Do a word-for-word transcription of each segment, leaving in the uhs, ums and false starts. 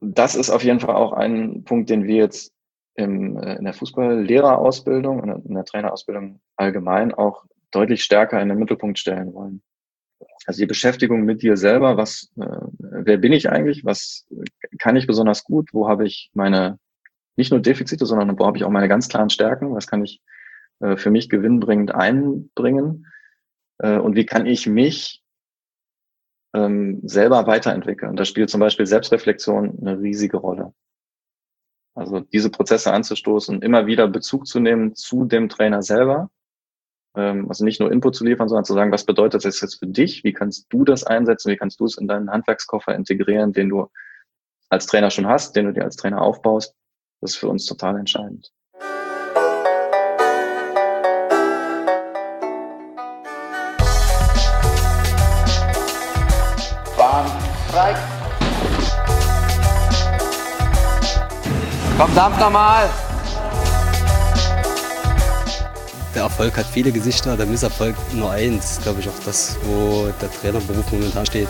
das ist auf jeden Fall auch ein Punkt, den wir jetzt im, in der Fußballlehrerausbildung und in der Trainerausbildung allgemein auch deutlich stärker in den Mittelpunkt stellen wollen. Also die Beschäftigung mit dir selber, was, äh, wer bin ich eigentlich, was kann ich besonders gut, wo habe ich meine, nicht nur Defizite, sondern wo habe ich auch meine ganz klaren Stärken, was kann ich äh, für mich gewinnbringend einbringen äh, und wie kann ich mich ähm, selber weiterentwickeln. Und da spielt zum Beispiel Selbstreflexion eine riesige Rolle. Also diese Prozesse anzustoßen, immer wieder Bezug zu nehmen zu dem Trainer selber. Ähm, also nicht nur Input zu liefern, sondern zu sagen, was bedeutet das jetzt für dich? Wie kannst du das einsetzen? Wie kannst du es in deinen Handwerkskoffer integrieren, den du als Trainer schon hast, den du dir als Trainer aufbaust? Das ist für uns total entscheidend. Bahn frei. Komm, dampf nochmal. Der Erfolg hat viele Gesichter, der Misserfolg nur eins. Glaube ich auch das, wo der Trainerberuf momentan steht.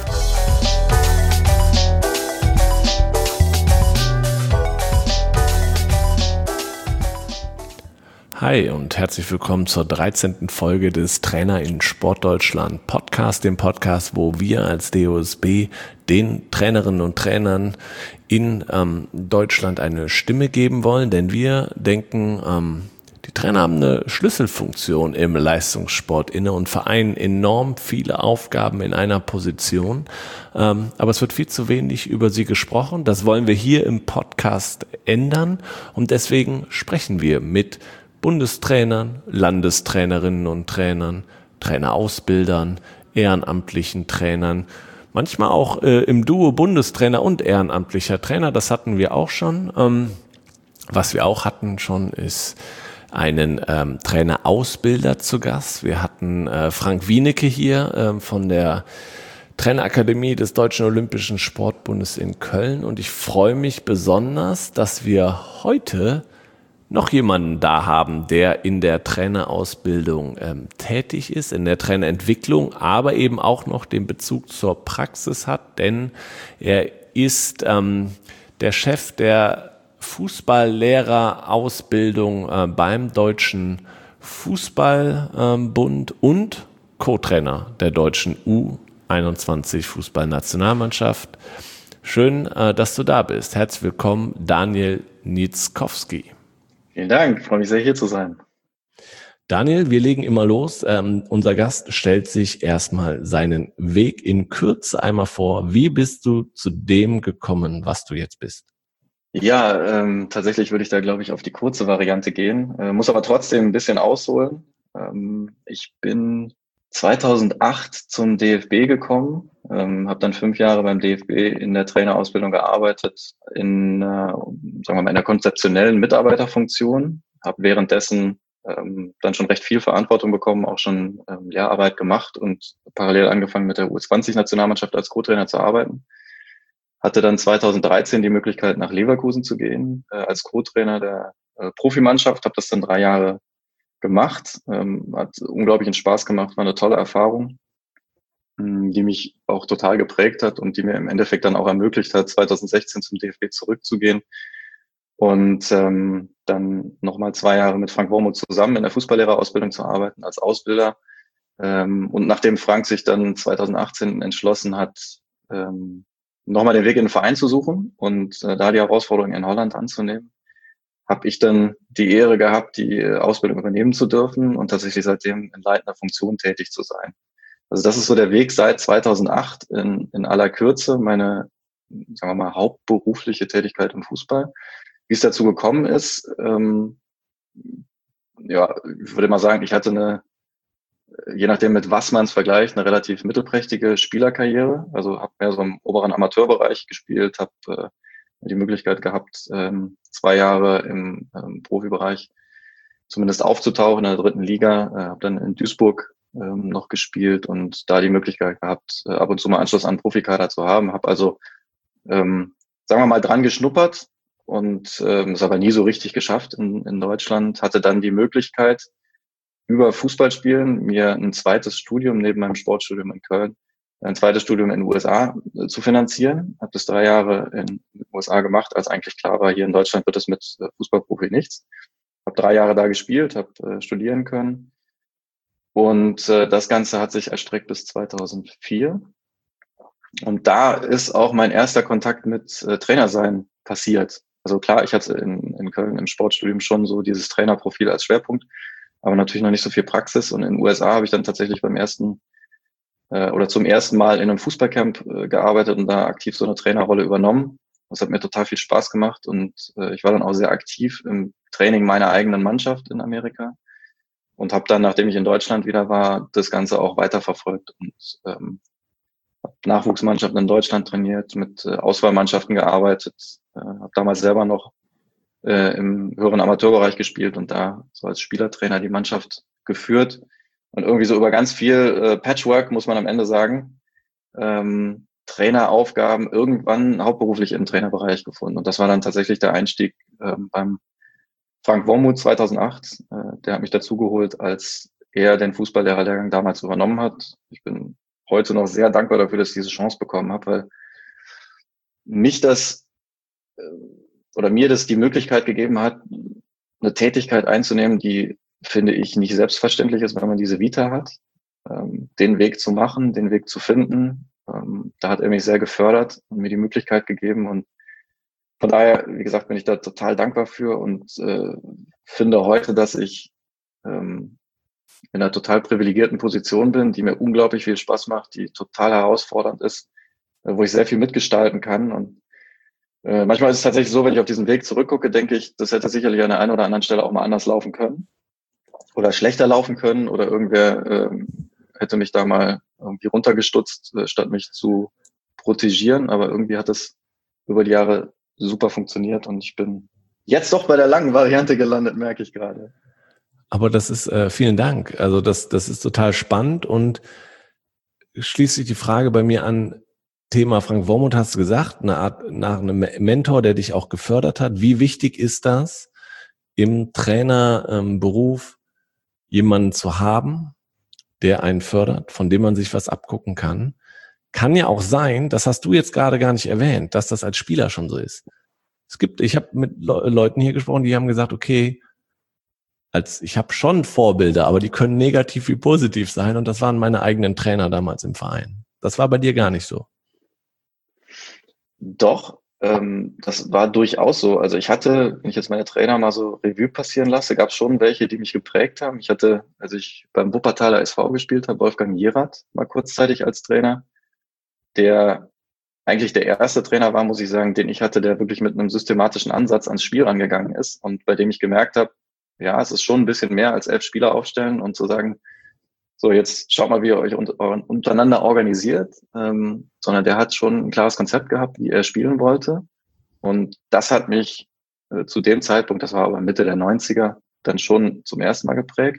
Hi und herzlich willkommen zur dreizehnten Folge des Trainer in Sportdeutschland Podcast, dem Podcast, wo wir als D O S B den Trainerinnen und Trainern in ähm, Deutschland eine Stimme geben wollen, denn wir denken, ähm, die Trainer haben eine Schlüsselfunktion im Leistungssport inne und vereinen enorm viele Aufgaben in einer Position. Ähm, aber es wird viel zu wenig über sie gesprochen. Das wollen wir hier im Podcast ändern und deswegen sprechen wir mit Bundestrainern, Landestrainerinnen und Trainern, Trainerausbildern, ehrenamtlichen Trainern, manchmal auch äh, im Duo Bundestrainer und ehrenamtlicher Trainer. Das hatten wir auch schon. Ähm, was wir auch hatten schon ist einen ähm, Trainerausbilder zu Gast. Wir hatten äh, Frank Wienecke hier ähm, von der Trainerakademie des Deutschen Olympischen Sportbundes in Köln und ich freue mich besonders, dass wir heute noch jemanden da haben, der in der Trainerausbildung ähm, tätig ist, in der Trainerentwicklung, aber eben auch noch den Bezug zur Praxis hat, denn er ist ähm, der Chef der Fußballlehrerausbildung äh, beim Deutschen Fußballbund ähm, und Co-Trainer der deutschen U einundzwanzig Fußballnationalmannschaft. Schön, äh, dass du da bist. Herzlich willkommen, Daniel Nietzkowski. Vielen Dank, freue mich sehr, hier zu sein. Daniel, wir legen immer los. Ähm, unser Gast stellt sich erstmal seinen Weg in Kürze einmal vor. Wie bist du zu dem gekommen, was du jetzt bist? Ja, ähm, tatsächlich würde ich da, glaube ich, auf die kurze Variante gehen, äh, muss aber trotzdem ein bisschen ausholen. Ähm, ich bin zweitausendacht zum D F B gekommen, ähm, habe dann fünf Jahre beim D F B in der Trainerausbildung gearbeitet, in, äh, sagen wir mal, in der konzeptionellen Mitarbeiterfunktion, habe währenddessen ähm, dann schon recht viel Verantwortung bekommen, auch schon ähm, Lehrarbeit gemacht und parallel angefangen mit der U zwanzig Nationalmannschaft als Co-Trainer zu arbeiten. Hatte dann zweitausenddreizehn die Möglichkeit, nach Leverkusen zu gehen, äh, als Co-Trainer der äh, Profimannschaft, habe das dann drei Jahre gemacht, ähm, hat unglaublichen Spaß gemacht, war eine tolle Erfahrung, mh, die mich auch total geprägt hat und die mir im Endeffekt dann auch ermöglicht hat, zweitausendsechzehn zum D F B zurückzugehen und ähm, dann nochmal zwei Jahre mit Frank Wormuth zusammen in der Fußballlehrerausbildung zu arbeiten als Ausbilder. Ähm, und nachdem Frank sich dann zweitausendachtzehn entschlossen hat, ähm, nochmal den Weg in den Verein zu suchen und äh, da die Herausforderung in Holland anzunehmen, habe ich dann die Ehre gehabt, die Ausbildung übernehmen zu dürfen und tatsächlich seitdem in leitender Funktion tätig zu sein. Also das ist so der Weg seit zweitausendacht in, in aller Kürze, meine, sagen wir mal, hauptberufliche Tätigkeit im Fußball. Wie es dazu gekommen ist, ähm, ja, ich würde mal sagen, ich hatte eine, je nachdem mit was man es vergleicht, eine relativ mittelprächtige Spielerkarriere. Also habe mehr so im oberen Amateurbereich gespielt, habe äh, die Möglichkeit gehabt, ähm, zwei Jahre im ähm, Profibereich zumindest aufzutauchen in der dritten Liga. Äh, habe dann in Duisburg ähm, noch gespielt und da die Möglichkeit gehabt, äh, ab und zu mal Anschluss an den Profikader zu haben. Habe also, ähm, sagen wir mal, dran geschnuppert und ähm, es aber nie so richtig geschafft in, in Deutschland. Hatte dann die Möglichkeit, über Fußballspielen mir ein zweites Studium neben meinem Sportstudium in Köln ein zweites Studium in den U S A äh, zu finanzieren. Habe das drei Jahre in den U S A gemacht, als eigentlich klar war, hier in Deutschland wird es mit äh, Fußballprofi nichts. Habe drei Jahre da gespielt, habe äh, studieren können. Und äh, das Ganze hat sich erstreckt bis zweitausendvier. Und da ist auch mein erster Kontakt mit äh, Trainersein passiert. Also klar, ich hatte in, in Köln im Sportstudium schon so dieses Trainerprofil als Schwerpunkt, aber natürlich noch nicht so viel Praxis. Und in den U S A habe ich dann tatsächlich beim ersten äh, oder zum ersten Mal in einem Fußballcamp äh, gearbeitet und da aktiv so eine Trainerrolle übernommen. Das hat mir total viel Spaß gemacht und äh, ich war dann auch sehr aktiv im Training meiner eigenen Mannschaft in Amerika und habe dann, nachdem ich in Deutschland wieder war, das Ganze auch weiterverfolgt und ähm, habe Nachwuchsmannschaften in Deutschland trainiert, mit äh, Auswahlmannschaften gearbeitet, äh, habe damals selber noch äh, im höheren Amateurbereich gespielt und da so als Spielertrainer die Mannschaft geführt und irgendwie so über ganz viel äh, Patchwork, muss man am Ende sagen, ähm, Traineraufgaben irgendwann hauptberuflich im Trainerbereich gefunden. Und das war dann tatsächlich der Einstieg ähm, beim Frank Wormuth zweitausendacht. Äh, der hat mich dazugeholt, als er den Fußballlehrerlehrgang damals übernommen hat. Ich bin heute noch sehr dankbar dafür, dass ich diese Chance bekommen habe, weil mich das äh, oder mir das die Möglichkeit gegeben hat, eine Tätigkeit einzunehmen, die, finde ich, nicht selbstverständlich ist, wenn man diese Vita hat. Ähm, den Weg zu machen, den Weg zu finden, ähm, da hat er mich sehr gefördert und mir die Möglichkeit gegeben. Und von daher, wie gesagt, bin ich da total dankbar für und äh, finde heute, dass ich ähm, in einer total privilegierten Position bin, die mir unglaublich viel Spaß macht, die total herausfordernd ist, äh, wo ich sehr viel mitgestalten kann. Und äh, manchmal ist es tatsächlich so, wenn ich auf diesen Weg zurückgucke, denke ich, das hätte sicherlich an der einen oder anderen Stelle auch mal anders laufen können oder schlechter laufen können oder irgendwer ähm, hätte mich da mal irgendwie runtergestutzt, äh, statt mich zu protegieren. Aber irgendwie hat es über die Jahre super funktioniert und ich bin jetzt doch bei der langen Variante gelandet, merke ich gerade. Aber das ist, äh, vielen Dank. Also das, das ist total spannend und schließt sich die Frage bei mir an, Thema Frank Wormuth hast du gesagt, eine Art, nach einem Mentor, der dich auch gefördert hat. Wie wichtig ist das, im Trainerberuf jemanden zu haben, der einen fördert, von dem man sich was abgucken kann? Kann ja auch sein, das hast du jetzt gerade gar nicht erwähnt, dass das als Spieler schon so ist. Es gibt, ich habe mit Le- Leuten hier gesprochen, die haben gesagt, okay, als ich habe schon Vorbilder, aber die können negativ wie positiv sein und das waren meine eigenen Trainer damals im Verein. Das war bei dir gar nicht so. Doch, ähm, das war durchaus so. Also ich hatte, wenn ich jetzt meine Trainer mal so Revue passieren lasse, gab es schon welche, die mich geprägt haben. Ich hatte, als ich beim Wuppertaler S V gespielt habe, Wolfgang Jierath mal kurzzeitig als Trainer, der eigentlich der erste Trainer war, muss ich sagen, den ich hatte, der wirklich mit einem systematischen Ansatz ans Spiel rangegangen ist und bei dem ich gemerkt habe, ja, es ist schon ein bisschen mehr als elf Spieler aufstellen und zu sagen, so jetzt schaut mal, wie ihr euch untereinander organisiert, ähm, sondern der hat schon ein klares Konzept gehabt, wie er spielen wollte. Und das hat mich äh, zu dem Zeitpunkt, das war aber Mitte der neunziger, dann schon zum ersten Mal geprägt.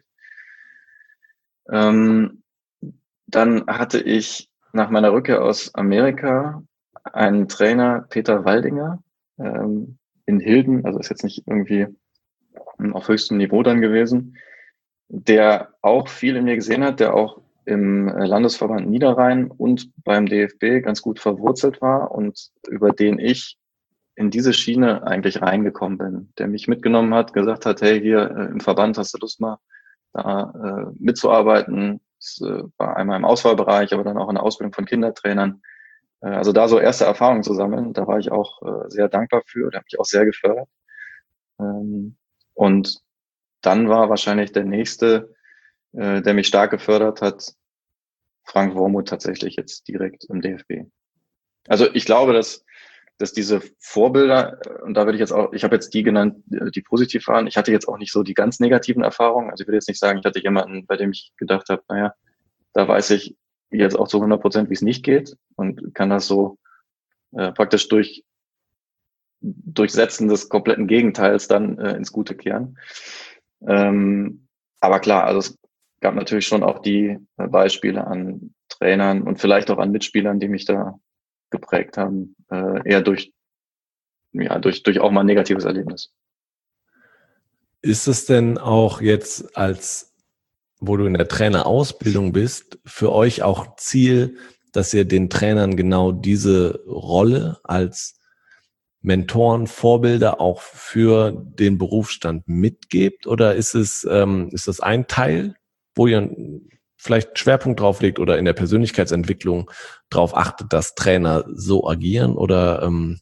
Ähm, dann hatte ich nach meiner Rückkehr aus Amerika einen Trainer, Peter Waldinger, ähm, in Hilden, also ist jetzt nicht irgendwie auf höchstem Niveau dann gewesen, der auch viel in mir gesehen hat, der auch im Landesverband Niederrhein und beim D F B ganz gut verwurzelt war und über den ich in diese Schiene eigentlich reingekommen bin, der mich mitgenommen hat, gesagt hat, hey, hier äh, im Verband hast du Lust mal da äh, mitzuarbeiten. Das äh, war einmal im Auswahlbereich, aber dann auch in der Ausbildung von Kindertrainern. Äh, also da so erste Erfahrungen zu sammeln, da war ich auch äh, sehr dankbar für, der hat mich auch sehr gefördert. Ähm, und dann war wahrscheinlich der nächste, äh, der mich stark gefördert hat, Frank Wormuth tatsächlich jetzt direkt im D F B. Also ich glaube, dass dass diese Vorbilder, und da würde ich jetzt auch, ich habe jetzt die genannt, die positiv waren, ich hatte jetzt auch nicht so die ganz negativen Erfahrungen, also ich würde jetzt nicht sagen, ich hatte jemanden, bei dem ich gedacht habe, naja, da weiß ich jetzt auch zu hundert Prozent, wie es nicht geht und kann das so äh, praktisch durch Durchsetzen des kompletten Gegenteils dann äh, ins Gute kehren. Ähm, aber klar, also es gab natürlich schon auch die äh, Beispiele an Trainern und vielleicht auch an Mitspielern, die mich da geprägt haben, äh, eher durch, ja, durch, durch auch mal ein negatives Erlebnis. Ist es denn auch jetzt als, wo du in der Trainerausbildung bist, für euch auch Ziel, dass ihr den Trainern genau diese Rolle als Mentoren, Vorbilder auch für den Berufsstand mitgebt? Oder ist es, ähm, ist das ein Teil, wo ihr vielleicht Schwerpunkt drauf legt oder in der Persönlichkeitsentwicklung drauf achtet, dass Trainer so agieren? Oder ähm,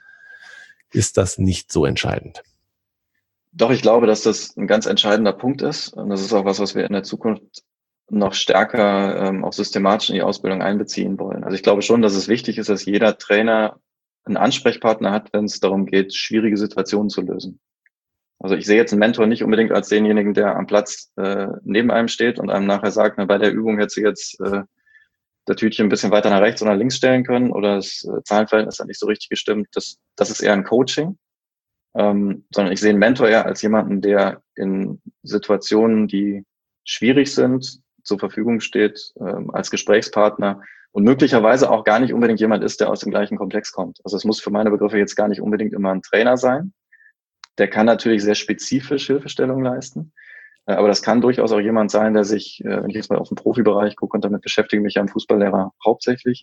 ist das nicht so entscheidend? Doch, ich glaube, dass das ein ganz entscheidender Punkt ist. Und das ist auch was, was wir in der Zukunft noch stärker ähm, auch systematisch in die Ausbildung einbeziehen wollen. Also ich glaube schon, dass es wichtig ist, dass jeder Trainer einen Ansprechpartner hat, wenn es darum geht, schwierige Situationen zu lösen. Also ich sehe jetzt einen Mentor nicht unbedingt als denjenigen, der am Platz äh, neben einem steht und einem nachher sagt, na, bei der Übung hätte sie jetzt äh, der Tütchen ein bisschen weiter nach rechts oder nach links stellen können oder das äh, Zahlenverhältnis hat nicht so richtig gestimmt. Das, das ist eher ein Coaching. Ähm, sondern ich sehe einen Mentor eher als jemanden, der in Situationen, die schwierig sind, zur Verfügung steht, ähm, als Gesprächspartner und möglicherweise auch gar nicht unbedingt jemand ist, der aus dem gleichen Komplex kommt. Also es muss für meine Begriffe jetzt gar nicht unbedingt immer ein Trainer sein. Der kann natürlich sehr spezifisch Hilfestellung leisten, äh, aber das kann durchaus auch jemand sein, der sich, äh, wenn ich jetzt mal auf den Profibereich gucke und damit beschäftige mich ja im Fußballlehrer hauptsächlich,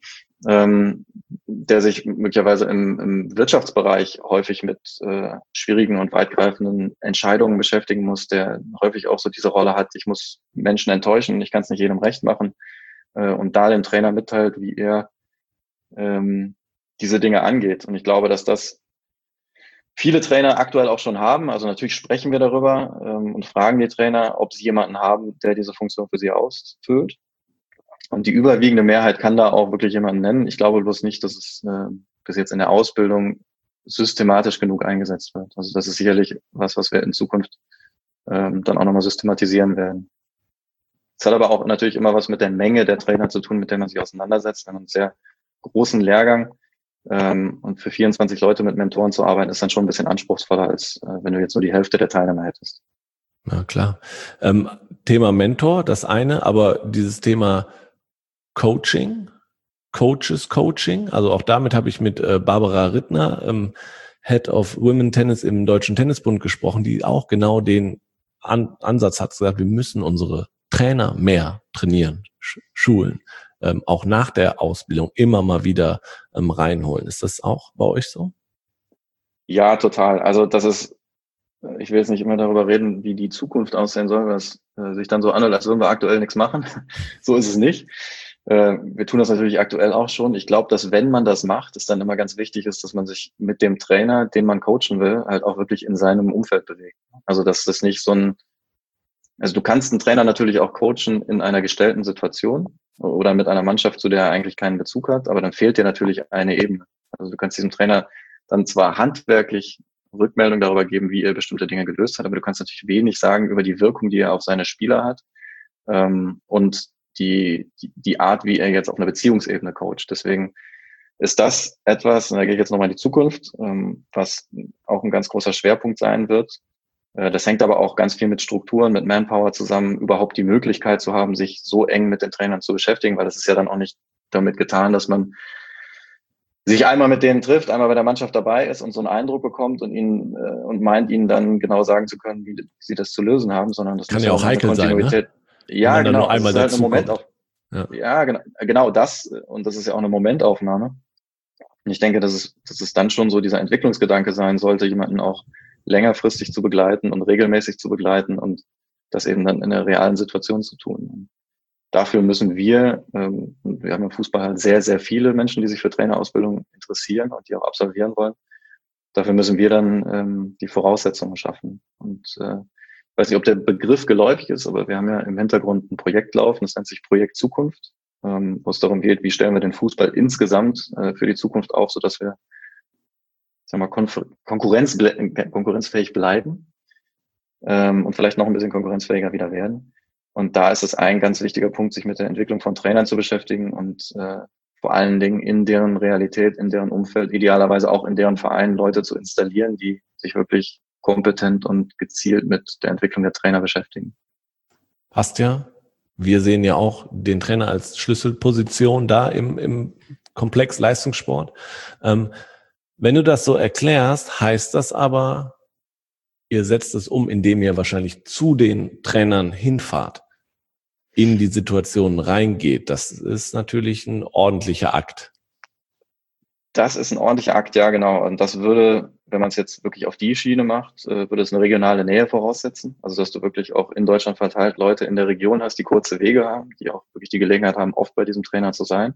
ähm, der sich möglicherweise im, im Wirtschaftsbereich häufig mit äh, schwierigen und weitgreifenden Entscheidungen beschäftigen muss, der häufig auch so diese Rolle hat, ich muss Menschen enttäuschen, ich kann es nicht jedem recht machen äh, und da dem Trainer mitteilt, wie er ähm, diese Dinge angeht. Und ich glaube, dass das viele Trainer aktuell auch schon haben. Also natürlich sprechen wir darüber ähm, und fragen die Trainer, ob sie jemanden haben, der diese Funktion für sie ausfüllt. Und die überwiegende Mehrheit kann da auch wirklich jemanden nennen. Ich glaube bloß nicht, dass es äh, bis jetzt in der Ausbildung systematisch genug eingesetzt wird. Also das ist sicherlich was, was wir in Zukunft ähm, dann auch nochmal systematisieren werden. Es hat aber auch natürlich immer was mit der Menge der Trainer zu tun, mit der man sich auseinandersetzt. Wenn man einen sehr großen Lehrgang ähm, und für vierundzwanzig Leute mit Mentoren zu arbeiten, ist dann schon ein bisschen anspruchsvoller, als äh, wenn du jetzt nur die Hälfte der Teilnehmer hättest. Na klar. Ähm, Thema Mentor, das eine, aber dieses Thema Coaching, Coaches Coaching, also auch damit habe ich mit äh, Barbara Rittner, ähm, Head of Women Tennis im Deutschen Tennisbund gesprochen, die auch genau den An- Ansatz hat, gesagt, wir müssen unsere Trainer mehr trainieren, sch- schulen, ähm, auch nach der Ausbildung immer mal wieder ähm, reinholen. Ist das auch bei euch so? Ja, total. Also das ist, ich will jetzt nicht immer darüber reden, wie die Zukunft aussehen soll, weil es äh, sich dann so anhört, als würden wir aktuell nichts machen. So ist es nicht. Äh, wir tun das natürlich aktuell auch schon. Ich glaube, dass wenn man das macht, es dann immer ganz wichtig ist, dass man sich mit dem Trainer, den man coachen will, halt auch wirklich in seinem Umfeld bewegt. Also dass das nicht so ein, also du kannst einen Trainer natürlich auch coachen in einer gestellten Situation oder mit einer Mannschaft, zu der er eigentlich keinen Bezug hat, aber dann fehlt dir natürlich eine Ebene. Also du kannst diesem Trainer dann zwar handwerklich Rückmeldung darüber geben, wie er bestimmte Dinge gelöst hat, aber du kannst natürlich wenig sagen über die Wirkung, die er auf seine Spieler hat ähm, und die, die die Art, wie er jetzt auf einer Beziehungsebene coacht. Deswegen ist das etwas, und da gehe ich jetzt nochmal in die Zukunft, ähm, was auch ein ganz großer Schwerpunkt sein wird. Äh, das hängt aber auch ganz viel mit Strukturen, mit Manpower zusammen, überhaupt die Möglichkeit zu haben, sich so eng mit den Trainern zu beschäftigen, weil das ist ja dann auch nicht damit getan, dass man sich einmal mit denen trifft, einmal bei der Mannschaft dabei ist und so einen Eindruck bekommt und ihnen äh, und meint, ihnen dann genau sagen zu können, wie sie das zu lösen haben, sondern das kann ja auch heikel sein, ne? Ja, genau. Nur einmal das ist halt eine Momentauf- ja. ja, genau, genau das. Und das ist ja auch eine Momentaufnahme. Und ich denke, dass es, dass es dann schon so dieser Entwicklungsgedanke sein sollte, jemanden auch längerfristig zu begleiten und regelmäßig zu begleiten und das eben dann in der realen Situation zu tun. Und dafür müssen wir, ähm, wir haben im Fußball halt sehr, sehr viele Menschen, die sich für Trainerausbildung interessieren und die auch absolvieren wollen. Dafür müssen wir dann ähm, die Voraussetzungen schaffen. Und äh, ich weiß nicht, ob der Begriff geläufig ist, aber wir haben ja im Hintergrund ein Projekt laufen, das nennt sich Projekt Zukunft, ähm, wo es darum geht, wie stellen wir den Fußball insgesamt äh, für die Zukunft auf, sodass wir sagen wir, konfer- Konkurrenz, konkurrenzfähig bleiben ähm, und vielleicht noch ein bisschen konkurrenzfähiger wieder werden. Und da ist es ein ganz wichtiger Punkt, sich mit der Entwicklung von Trainern zu beschäftigen und äh, vor allen Dingen in deren Realität, in deren Umfeld, idealerweise auch in deren Vereinen Leute zu installieren, die sich wirklich kompetent und gezielt mit der Entwicklung der Trainer beschäftigen. Passt ja. Wir sehen ja auch den Trainer als Schlüsselposition da im, im Komplex Leistungssport. Ähm, wenn du das so erklärst, heißt das aber, ihr setzt es um, indem ihr wahrscheinlich zu den Trainern hinfahrt. in die Situation reingeht. Das ist natürlich ein ordentlicher Akt. Das ist ein ordentlicher Akt, ja, genau. Und das würde, wenn man es jetzt wirklich auf die Schiene macht, äh, würde es eine regionale Nähe voraussetzen. Also, dass du wirklich auch in Deutschland verteilt Leute in der Region hast, die kurze Wege haben, die auch wirklich die Gelegenheit haben, oft bei diesem Trainer zu sein.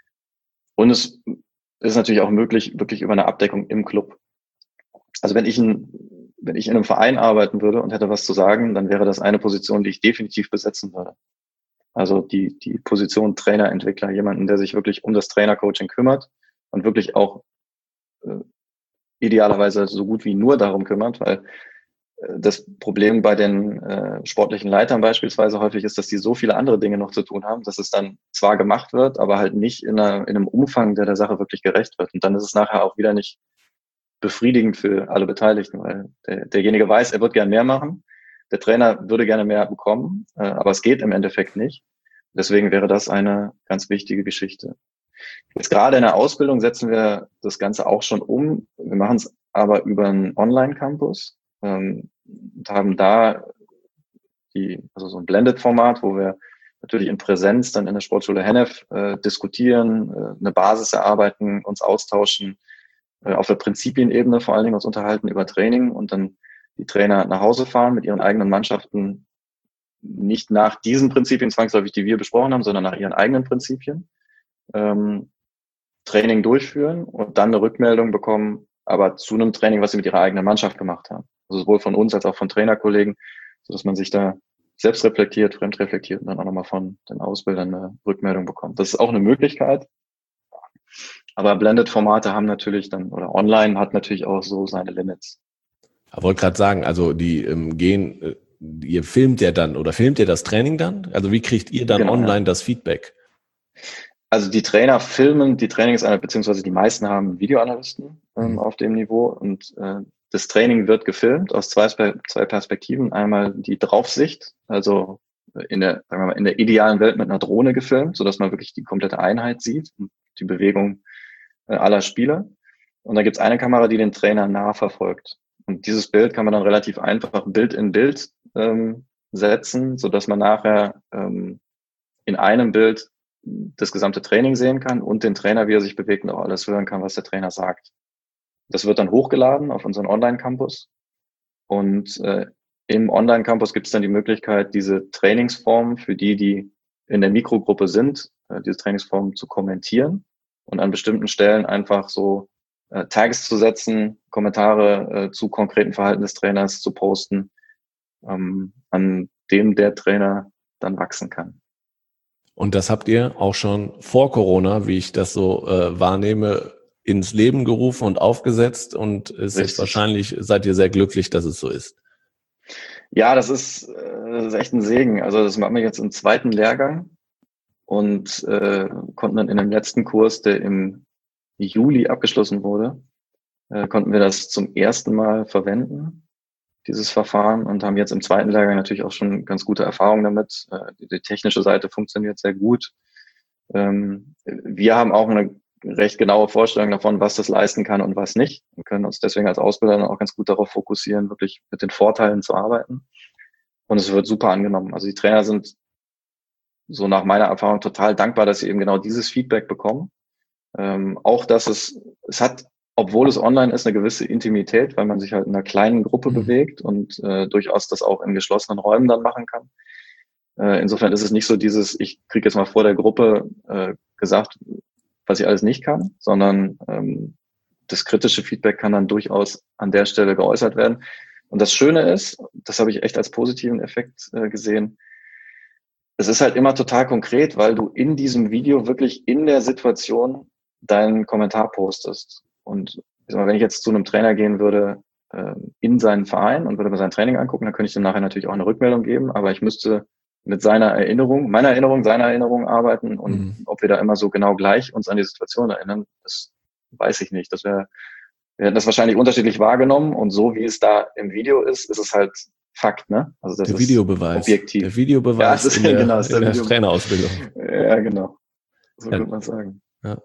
Und es ist natürlich auch möglich, wirklich über eine Abdeckung im Club. Also, wenn ich ein, wenn ich in einem Verein arbeiten würde und hätte was zu sagen, dann wäre das eine Position, die ich definitiv besetzen würde. Also, die, die Position Trainer, Entwickler, jemanden, der sich wirklich um das Trainercoaching kümmert und wirklich auch äh, idealerweise so gut wie nur darum kümmert, weil äh, das Problem bei den äh, sportlichen Leitern beispielsweise häufig ist, dass die so viele andere Dinge noch zu tun haben, dass es dann zwar gemacht wird, aber halt nicht in, einer, in einem Umfang, der der Sache wirklich gerecht wird. Und dann ist es nachher auch wieder nicht befriedigend für alle Beteiligten, weil der, derjenige weiß, er wird gern mehr machen, der Trainer würde gerne mehr bekommen, äh, aber es geht im Endeffekt nicht. Deswegen wäre das eine ganz wichtige Geschichte. Jetzt gerade in der Ausbildung setzen wir das Ganze auch schon um. Wir machen es aber über einen Online-Campus ähm, und haben da die, also so ein Blended-Format, wo wir natürlich in Präsenz dann in der Sportschule Hennef äh, diskutieren, äh, eine Basis erarbeiten, uns austauschen, äh, auf der Prinzipienebene vor allen Dingen uns unterhalten über Training und dann die Trainer nach Hause fahren mit ihren eigenen Mannschaften, nicht nach diesen Prinzipien zwangsläufig, die wir besprochen haben, sondern nach ihren eigenen Prinzipien. Ähm, Training durchführen und dann eine Rückmeldung bekommen, aber zu einem Training, was sie mit ihrer eigenen Mannschaft gemacht haben. Also sowohl von uns als auch von Trainerkollegen, sodass man sich da selbst reflektiert, fremd reflektiert und dann auch nochmal von den Ausbildern eine Rückmeldung bekommt. Das ist auch eine Möglichkeit. Aber Blended-Formate haben natürlich dann, oder online hat natürlich auch so seine Limits. Ich wollte gerade sagen, also die ähm, gehen, äh, ihr filmt ja dann oder filmt ihr das Training dann? Also wie kriegt ihr dann genau, online ja. das Feedback? Also die Trainer filmen die Trainings, beziehungsweise die meisten haben Videoanalysten ähm, mhm. auf dem Niveau und äh, das Training wird gefilmt aus zwei, zwei Perspektiven. Einmal die Draufsicht, also in der, sagen wir mal, in der idealen Welt mit einer Drohne gefilmt, sodass man wirklich die komplette Einheit sieht und die Bewegung äh, aller Spieler. Und da gibt es eine Kamera, die den Trainer nah verfolgt. Und dieses Bild kann man dann relativ einfach Bild in Bild ähm, setzen, sodass man nachher ähm, in einem Bild das gesamte Training sehen kann und den Trainer, wie er sich bewegt und auch alles hören kann, was der Trainer sagt. Das wird dann hochgeladen auf unseren Online-Campus und äh, im Online-Campus gibt es dann die Möglichkeit, diese Trainingsformen für die, die in der Mikrogruppe sind, äh, diese Trainingsformen zu kommentieren und an bestimmten Stellen einfach so äh, Tags zu setzen, Kommentare äh, zu konkreten Verhalten des Trainers zu posten, ähm, an dem der Trainer dann wachsen kann. Und das habt ihr auch schon vor Corona, wie ich das so äh, wahrnehme, ins Leben gerufen und aufgesetzt und es ist wahrscheinlich, seid ihr sehr glücklich, dass es so ist. Ja, das ist, das ist echt ein Segen. Also das machen wir jetzt im zweiten Lehrgang und äh, konnten dann in dem letzten Kurs, der im Juli abgeschlossen wurde, äh, konnten wir das zum ersten Mal verwenden, dieses Verfahren, und haben jetzt im zweiten Lehrgang natürlich auch schon ganz gute Erfahrungen damit. Äh, die, die technische Seite funktioniert sehr gut. Ähm, wir haben auch eine recht genaue Vorstellung davon, was das leisten kann und was nicht. Wir können uns deswegen als Ausbilder dann auch ganz gut darauf fokussieren, wirklich mit den Vorteilen zu arbeiten. Und es wird super angenommen. Also die Trainer sind so nach meiner Erfahrung total dankbar, dass sie eben genau dieses Feedback bekommen. Ähm, auch, dass es, es hat, obwohl es online ist, eine gewisse Intimität, weil man sich halt in einer kleinen Gruppe mhm. bewegt und äh, durchaus das auch in geschlossenen Räumen dann machen kann. Äh, insofern ist es nicht so dieses, ich kriege jetzt mal vor der Gruppe äh, gesagt, was ich alles nicht kann, sondern ähm, das kritische Feedback kann dann durchaus an der Stelle geäußert werden. Und das Schöne ist, das habe ich echt als positiven Effekt äh, gesehen, es ist halt immer total konkret, weil du in diesem Video wirklich in der Situation deinen Kommentar postest. Und ich sag mal, wenn ich jetzt zu einem Trainer gehen würde äh, in seinen Verein und würde mir sein Training angucken, dann könnte ich dem nachher natürlich auch eine Rückmeldung geben, aber ich müsste mit seiner Erinnerung, meiner Erinnerung, seiner Erinnerung arbeiten und mhm. ob wir da immer so genau gleich uns an die Situation erinnern, das weiß ich nicht. Das wäre, wir hätten das wahrscheinlich unterschiedlich wahrgenommen und so wie es da im Video ist, ist es halt Fakt, ne? Also das der ist Videobeweis. Objektiv. Der Videobeweis ja, ist, in der, genau, ist der in der Video- Trainerausbildung. Ja, genau. So Ja. könnte man sagen. Ja.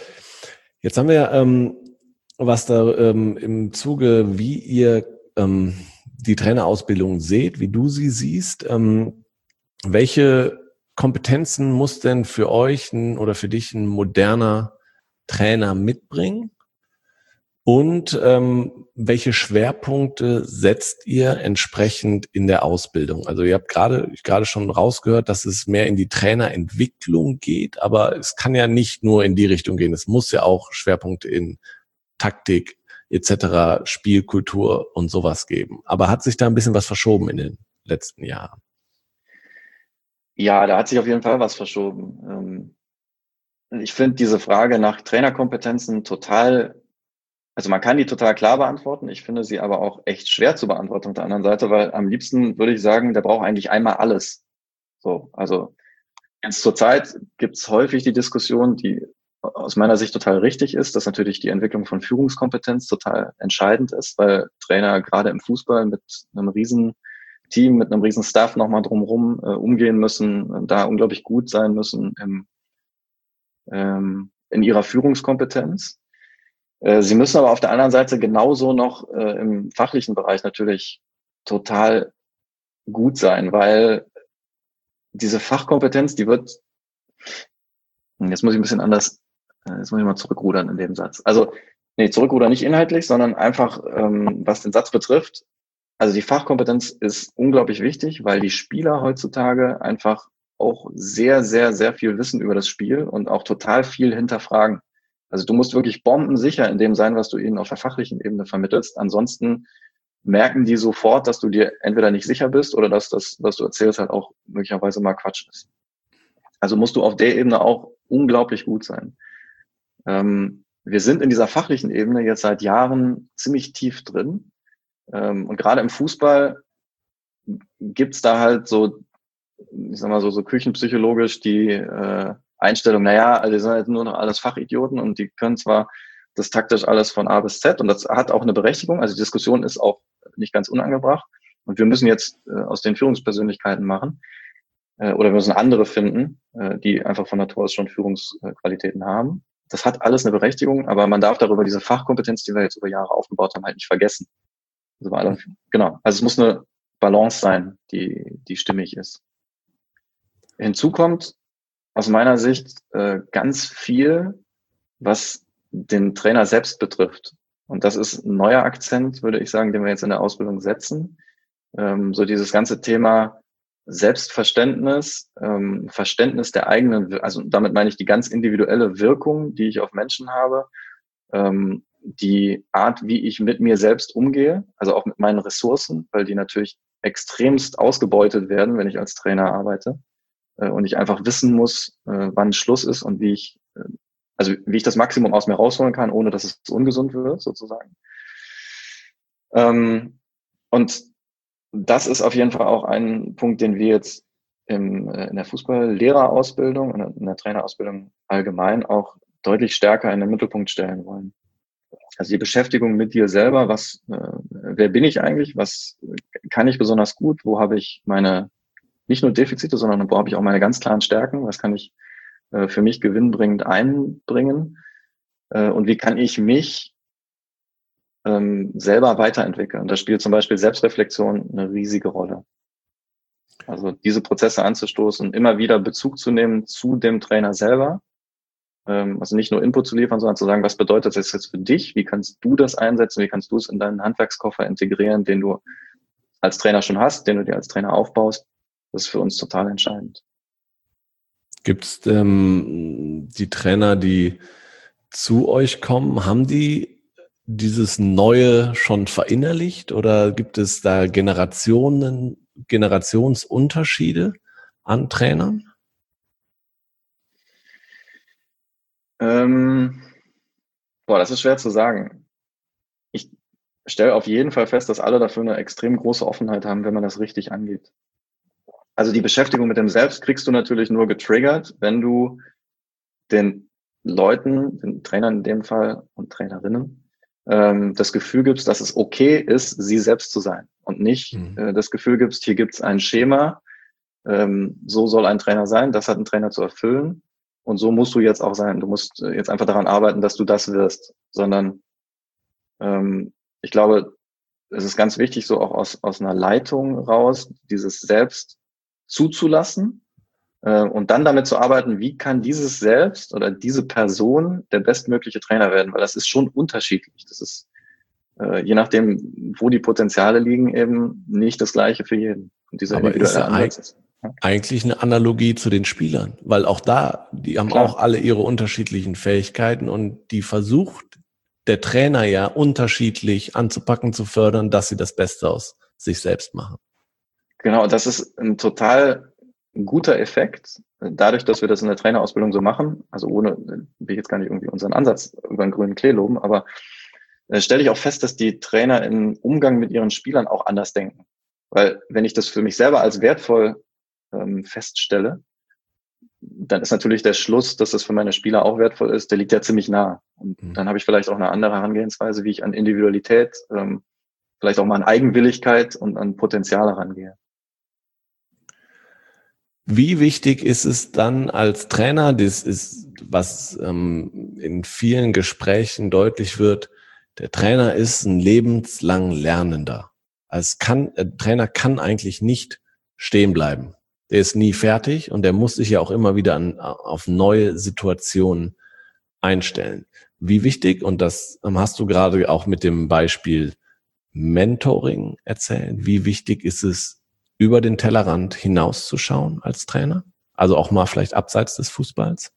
Jetzt haben wir ähm, was da ähm, im Zuge, wie ihr ähm, die Trainerausbildung seht, wie du sie siehst. Ähm, welche Kompetenzen muss denn für euch ein, oder für dich ein moderner Trainer mitbringen? Und ähm, welche Schwerpunkte setzt ihr entsprechend in der Ausbildung? Also ihr habt gerade gerade schon rausgehört, dass es mehr in die Trainerentwicklung geht, aber es kann ja nicht nur in die Richtung gehen. Es muss ja auch Schwerpunkte in Taktik et cetera, Spielkultur und sowas geben. Aber hat sich da ein bisschen was verschoben in den letzten Jahren? Ja, da hat sich auf jeden Fall was verschoben. Ähm, ich finde diese Frage nach Trainerkompetenzen total, also man kann die total klar beantworten. Ich finde sie aber auch echt schwer zu beantworten auf der anderen Seite, weil am liebsten würde ich sagen, der braucht eigentlich einmal alles. So, also jetzt zur Zeit gibt es häufig die Diskussion, die aus meiner Sicht total richtig ist, dass natürlich die Entwicklung von Führungskompetenz total entscheidend ist, weil Trainer gerade im Fußball mit einem riesen Team, mit einem riesen Staff nochmal drumherum äh, umgehen müssen, da unglaublich gut sein müssen im, ähm, in ihrer Führungskompetenz. Äh, sie müssen aber auf der anderen Seite genauso noch äh, im fachlichen Bereich natürlich total gut sein, weil diese Fachkompetenz, die wird, jetzt muss ich ein bisschen anders, äh, jetzt muss ich mal zurückrudern in dem Satz. Also, nee, zurückrudern nicht inhaltlich, sondern einfach, ähm, was den Satz betrifft. Also die Fachkompetenz ist unglaublich wichtig, weil die Spieler heutzutage einfach auch sehr, sehr, sehr viel wissen über das Spiel und auch total viel hinterfragen. Also du musst wirklich bombensicher in dem sein, was du ihnen auf der fachlichen Ebene vermittelst. Ansonsten merken die sofort, dass du dir entweder nicht sicher bist oder dass das, was du erzählst, halt auch möglicherweise mal Quatsch ist. Also musst du auf der Ebene auch unglaublich gut sein. Ähm, wir sind in dieser fachlichen Ebene jetzt seit Jahren ziemlich tief drin. Und gerade im Fußball gibt's da halt so, ich sag mal so, so küchenpsychologisch die äh, Einstellung, naja, also die sind halt nur noch alles Fachidioten und die können zwar das taktisch alles von A bis Z und das hat auch eine Berechtigung, also die Diskussion ist auch nicht ganz unangebracht und wir müssen jetzt äh, aus den Führungspersönlichkeiten machen äh, oder wir müssen andere finden, äh, die einfach von Natur aus schon Führungsqualitäten haben. Das hat alles eine Berechtigung, aber man darf darüber diese Fachkompetenz, die wir jetzt über Jahre aufgebaut haben, halt nicht vergessen. Also alle, genau. Also es muss eine Balance sein, die, die stimmig ist. Hinzu kommt aus meiner Sicht äh, ganz viel, was den Trainer selbst betrifft. Und das ist ein neuer Akzent, würde ich sagen, den wir jetzt in der Ausbildung setzen. Ähm, so dieses ganze Thema Selbstverständnis, ähm, Verständnis der eigenen, also damit meine ich die ganz individuelle Wirkung, die ich auf Menschen habe, ähm, die Art, wie ich mit mir selbst umgehe, also auch mit meinen Ressourcen, weil die natürlich extremst ausgebeutet werden, wenn ich als Trainer arbeite äh, und ich einfach wissen muss, äh, wann Schluss ist und wie ich, äh, also wie ich das Maximum aus mir rausholen kann, ohne dass es ungesund wird, sozusagen. Ähm, und das ist auf jeden Fall auch ein Punkt, den wir jetzt im, äh, in der Fußballlehrerausbildung und in der Trainerausbildung allgemein auch deutlich stärker in den Mittelpunkt stellen wollen. Also die Beschäftigung mit dir selber, was, äh, wer bin ich eigentlich, was kann ich besonders gut, wo habe ich meine, nicht nur Defizite, sondern wo habe ich auch meine ganz klaren Stärken, was kann ich äh, für mich gewinnbringend einbringen äh, und wie kann ich mich ähm, selber weiterentwickeln. Da spielt zum Beispiel Selbstreflexion eine riesige Rolle. Also diese Prozesse anzustoßen, immer wieder Bezug zu nehmen zu dem Trainer selber. Also nicht nur Input zu liefern, sondern zu sagen, was bedeutet das jetzt für dich? Wie kannst du das einsetzen? Wie kannst du es in deinen Handwerkskoffer integrieren, den du als Trainer schon hast, den du dir als Trainer aufbaust? Das ist für uns total entscheidend. Gibt es ähm, die Trainer, die zu euch kommen, haben die dieses Neue schon verinnerlicht oder gibt es da Generationen, Generationsunterschiede an Trainern? Ähm, boah, das ist schwer zu sagen. Ich stelle auf jeden Fall fest, dass alle dafür eine extrem große Offenheit haben, wenn man das richtig angeht. Also die Beschäftigung mit dem Selbst kriegst du natürlich nur getriggert, wenn du den Leuten, den Trainern in dem Fall und Trainerinnen, ähm, das Gefühl gibst, dass es okay ist, sie selbst zu sein und nicht mhm. äh, das Gefühl gibst, hier gibt es ein Schema, ähm, so soll ein Trainer sein, das hat ein Trainer zu erfüllen. Und so musst du jetzt auch sein. Du musst jetzt einfach daran arbeiten, dass du das wirst. Sondern ähm, ich glaube, es ist ganz wichtig, so auch aus, aus einer Leitung raus, dieses Selbst zuzulassen Äh, und dann damit zu arbeiten, wie kann dieses Selbst oder diese Person der bestmögliche Trainer werden, weil das ist schon unterschiedlich. Das ist äh, je nachdem, wo die Potenziale liegen, eben nicht das Gleiche für jeden. Und dieser Aber ist individuelle ja Ansatz ist eigentlich eine Analogie zu den Spielern, weil auch da, die haben Klar. auch alle ihre unterschiedlichen Fähigkeiten und die versucht der Trainer ja unterschiedlich anzupacken, zu fördern, dass sie das Beste aus sich selbst machen. Genau, das ist ein total guter Effekt, dadurch, dass wir das in der Trainerausbildung so machen, also ohne, will ich jetzt gar nicht irgendwie unseren Ansatz über den grünen Klee loben, aber äh, stelle ich auch fest, dass die Trainer im Umgang mit ihren Spielern auch anders denken. Weil wenn ich das für mich selber als wertvoll ähm, feststelle, dann ist natürlich der Schluss, dass das für meine Spieler auch wertvoll ist, der liegt ja ziemlich nah. Und Mhm. dann habe ich vielleicht auch eine andere Herangehensweise, wie ich an Individualität, ähm, vielleicht auch mal an Eigenwilligkeit und an Potenzial herangehe. Wie wichtig ist es dann als Trainer, das ist, was ähm, in vielen Gesprächen deutlich wird, der Trainer ist ein lebenslang Lernender. Also kann, der Trainer kann eigentlich nicht stehen bleiben. Der ist nie fertig und der muss sich ja auch immer wieder an, auf neue Situationen einstellen. Wie wichtig, und das hast du gerade auch mit dem Beispiel Mentoring erzählt, wie wichtig ist es, über den Tellerrand hinauszuschauen als Trainer? Also auch mal vielleicht abseits des Fußballs?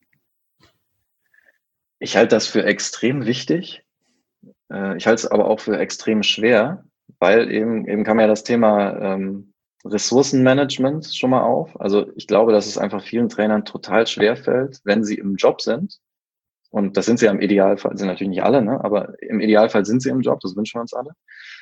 Ich halte das für extrem wichtig. Ich halte es aber auch für extrem schwer, weil eben, eben kam ja das Thema ähm, Ressourcenmanagement schon mal auf. Also ich glaube, dass es einfach vielen Trainern total schwer fällt, wenn sie im Job sind. Und das sind sie ja im Idealfall, sind natürlich nicht alle, ne? Aber im Idealfall sind sie im Job, das wünschen wir uns alle.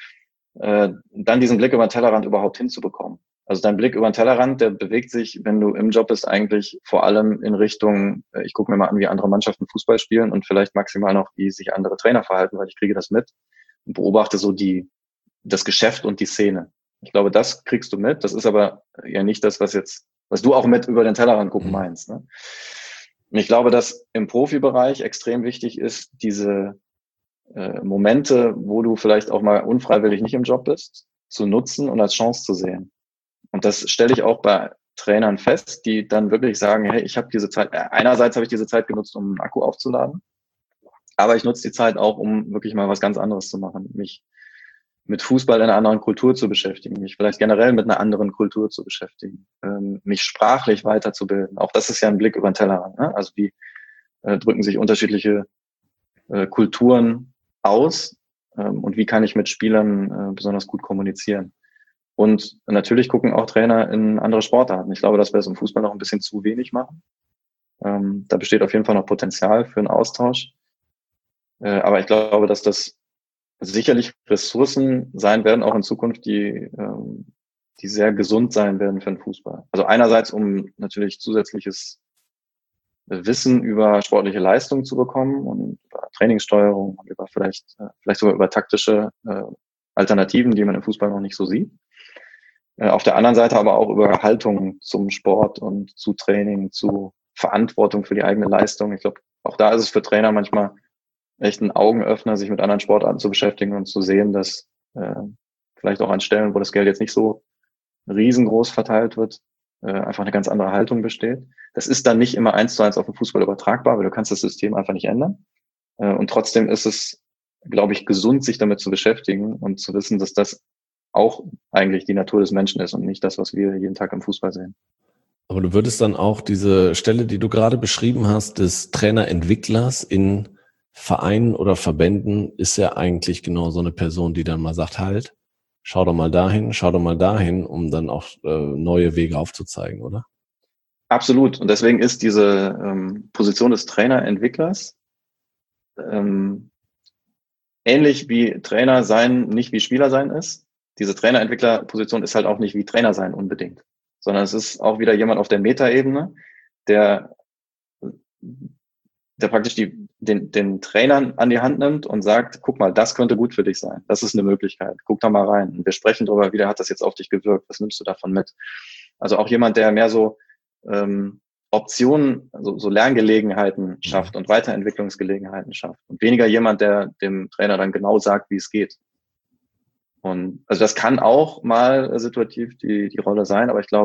Äh, dann diesen Blick über den Tellerrand überhaupt hinzubekommen. Also dein Blick über den Tellerrand, der bewegt sich, wenn du im Job bist, eigentlich vor allem in Richtung, äh, ich gucke mir mal an, wie andere Mannschaften Fußball spielen und vielleicht maximal noch, wie sich andere Trainer verhalten, weil ich kriege das mit und beobachte so die das Geschäft und die Szene. Ich glaube, das kriegst du mit. Das ist aber ja nicht das, was jetzt, was du auch mit über den Tellerrand gucken meinst. Ne? Und ich glaube, dass im Profibereich extrem wichtig ist, diese äh, Momente, wo du vielleicht auch mal unfreiwillig nicht im Job bist, zu nutzen und als Chance zu sehen. Und das stelle ich auch bei Trainern fest, die dann wirklich sagen, hey, ich habe diese Zeit, äh, einerseits habe ich diese Zeit genutzt, um einen Akku aufzuladen, aber ich nutze die Zeit auch, um wirklich mal was ganz anderes zu machen, mich mit Fußball in einer anderen Kultur zu beschäftigen, mich vielleicht generell mit einer anderen Kultur zu beschäftigen, ähm, mich sprachlich weiterzubilden. Auch das ist ja ein Blick über den Tellerrand. Ne? Also wie äh, drücken sich unterschiedliche äh, Kulturen aus ähm, und wie kann ich mit Spielern äh, besonders gut kommunizieren. Und natürlich gucken auch Trainer in andere Sportarten. Ich glaube, dass wir es im Fußball noch ein bisschen zu wenig machen. Ähm, da besteht auf jeden Fall noch Potenzial für einen Austausch. Äh, aber ich glaube, dass das sicherlich Ressourcen sein werden, auch in Zukunft, die, ähm, die sehr gesund sein werden für den Fußball. Also einerseits, um natürlich zusätzliches Wissen über sportliche Leistung zu bekommen und über Trainingssteuerung und über vielleicht, äh, vielleicht sogar über taktische äh, Alternativen, die man im Fußball noch nicht so sieht. Äh, auf der anderen Seite aber auch über Haltung zum Sport und zu Training, zu Verantwortung für die eigene Leistung. Ich glaube, auch da ist es für Trainer manchmal echt ein Augenöffner, sich mit anderen Sportarten zu beschäftigen und zu sehen, dass äh, vielleicht auch an Stellen, wo das Geld jetzt nicht so riesengroß verteilt wird, äh, einfach eine ganz andere Haltung besteht. Das ist dann nicht immer eins zu eins auf den Fußball übertragbar, weil du kannst das System einfach nicht ändern. Äh, und trotzdem ist es, glaube ich, gesund, sich damit zu beschäftigen und zu wissen, dass das auch eigentlich die Natur des Menschen ist und nicht das, was wir jeden Tag im Fußball sehen. Aber du würdest dann auch diese Stelle, die du gerade beschrieben hast, des Trainerentwicklers in Vereinen oder Verbänden, ist ja eigentlich genau so eine Person, die dann mal sagt, halt, schau doch mal dahin, schau doch mal dahin, um dann auch äh, neue Wege aufzuzeigen, oder? Absolut. Und deswegen ist diese ähm, Position des Trainerentwicklers ähm, ähnlich wie Trainer sein, nicht wie Spieler sein ist. Diese Trainerentwicklerposition ist halt auch nicht wie Trainer sein unbedingt, sondern es ist auch wieder jemand auf der Metaebene, der der praktisch die, den, den Trainern an die Hand nimmt und sagt, guck mal, das könnte gut für dich sein. Das ist eine Möglichkeit. Guck da mal rein. Und wir sprechen darüber, wie der hat das jetzt auf dich gewirkt. Was nimmst du davon mit? Also auch jemand, der mehr so ähm, Optionen, also so Lerngelegenheiten schafft und Weiterentwicklungsgelegenheiten schafft. Und weniger jemand, der dem Trainer dann genau sagt, wie es geht. Und also das kann auch mal situativ die, die Rolle sein, aber ich glaube,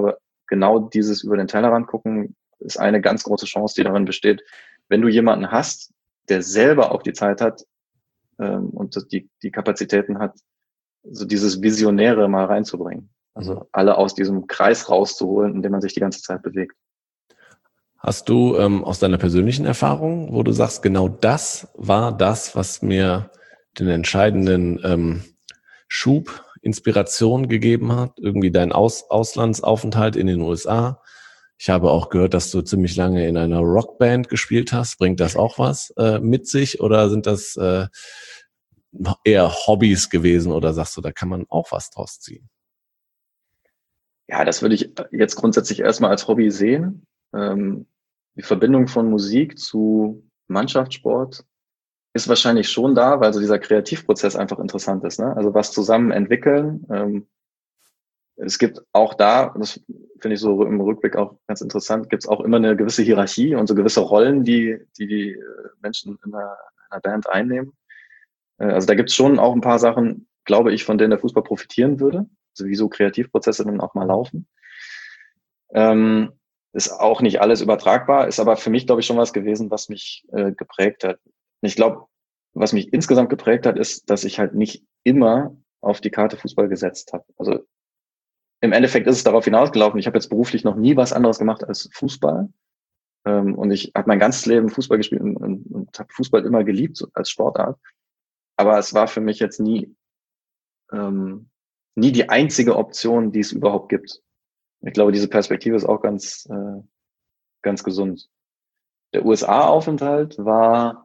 genau dieses über den Tellerrand gucken ist eine ganz große Chance, die darin besteht, wenn du jemanden hast, der selber auch die Zeit hat ähm, und die, die Kapazitäten hat, so dieses Visionäre mal reinzubringen. Also alle aus diesem Kreis rauszuholen, in dem man sich die ganze Zeit bewegt. Hast du ähm, aus deiner persönlichen Erfahrung, wo du sagst, genau das war das, was mir den entscheidenden ähm, Schub, Inspiration gegeben hat, irgendwie dein Aus- Auslandsaufenthalt in den U S A? Ich habe auch gehört, dass du ziemlich lange in einer Rockband gespielt hast. Bringt das auch was äh, mit sich oder sind das äh, eher Hobbys gewesen oder sagst du, da kann man auch was draus ziehen? Ja, das würde ich jetzt grundsätzlich erstmal als Hobby sehen. Ähm, die Verbindung von Musik zu Mannschaftssport ist wahrscheinlich schon da, weil so dieser Kreativprozess einfach interessant ist. Ne? Also was zusammen entwickeln. Ähm, es gibt auch da, das finde ich so im Rückblick auch ganz interessant, gibt es auch immer eine gewisse Hierarchie und so gewisse Rollen, die die, die Menschen in einer, in einer Band einnehmen. Äh, also da gibt es schon auch ein paar Sachen, glaube ich, von denen der Fußball profitieren würde. Also wie so Kreativprozesse dann auch mal laufen. Ähm, ist auch nicht alles übertragbar, ist aber für mich, glaube ich, schon was gewesen, was mich äh, geprägt hat. Ich glaube, was mich insgesamt geprägt hat, ist, dass ich halt nicht immer auf die Karte Fußball gesetzt habe. Also im Endeffekt ist es darauf hinausgelaufen, ich habe jetzt beruflich noch nie was anderes gemacht als Fußball. Ähm, und ich habe mein ganzes Leben Fußball gespielt und, und, und habe Fußball immer geliebt so als Sportart. Aber es war für mich jetzt nie ähm, nie die einzige Option, die es überhaupt gibt. Ich glaube, diese Perspektive ist auch ganz, äh, ganz gesund. Der U S A-Aufenthalt war,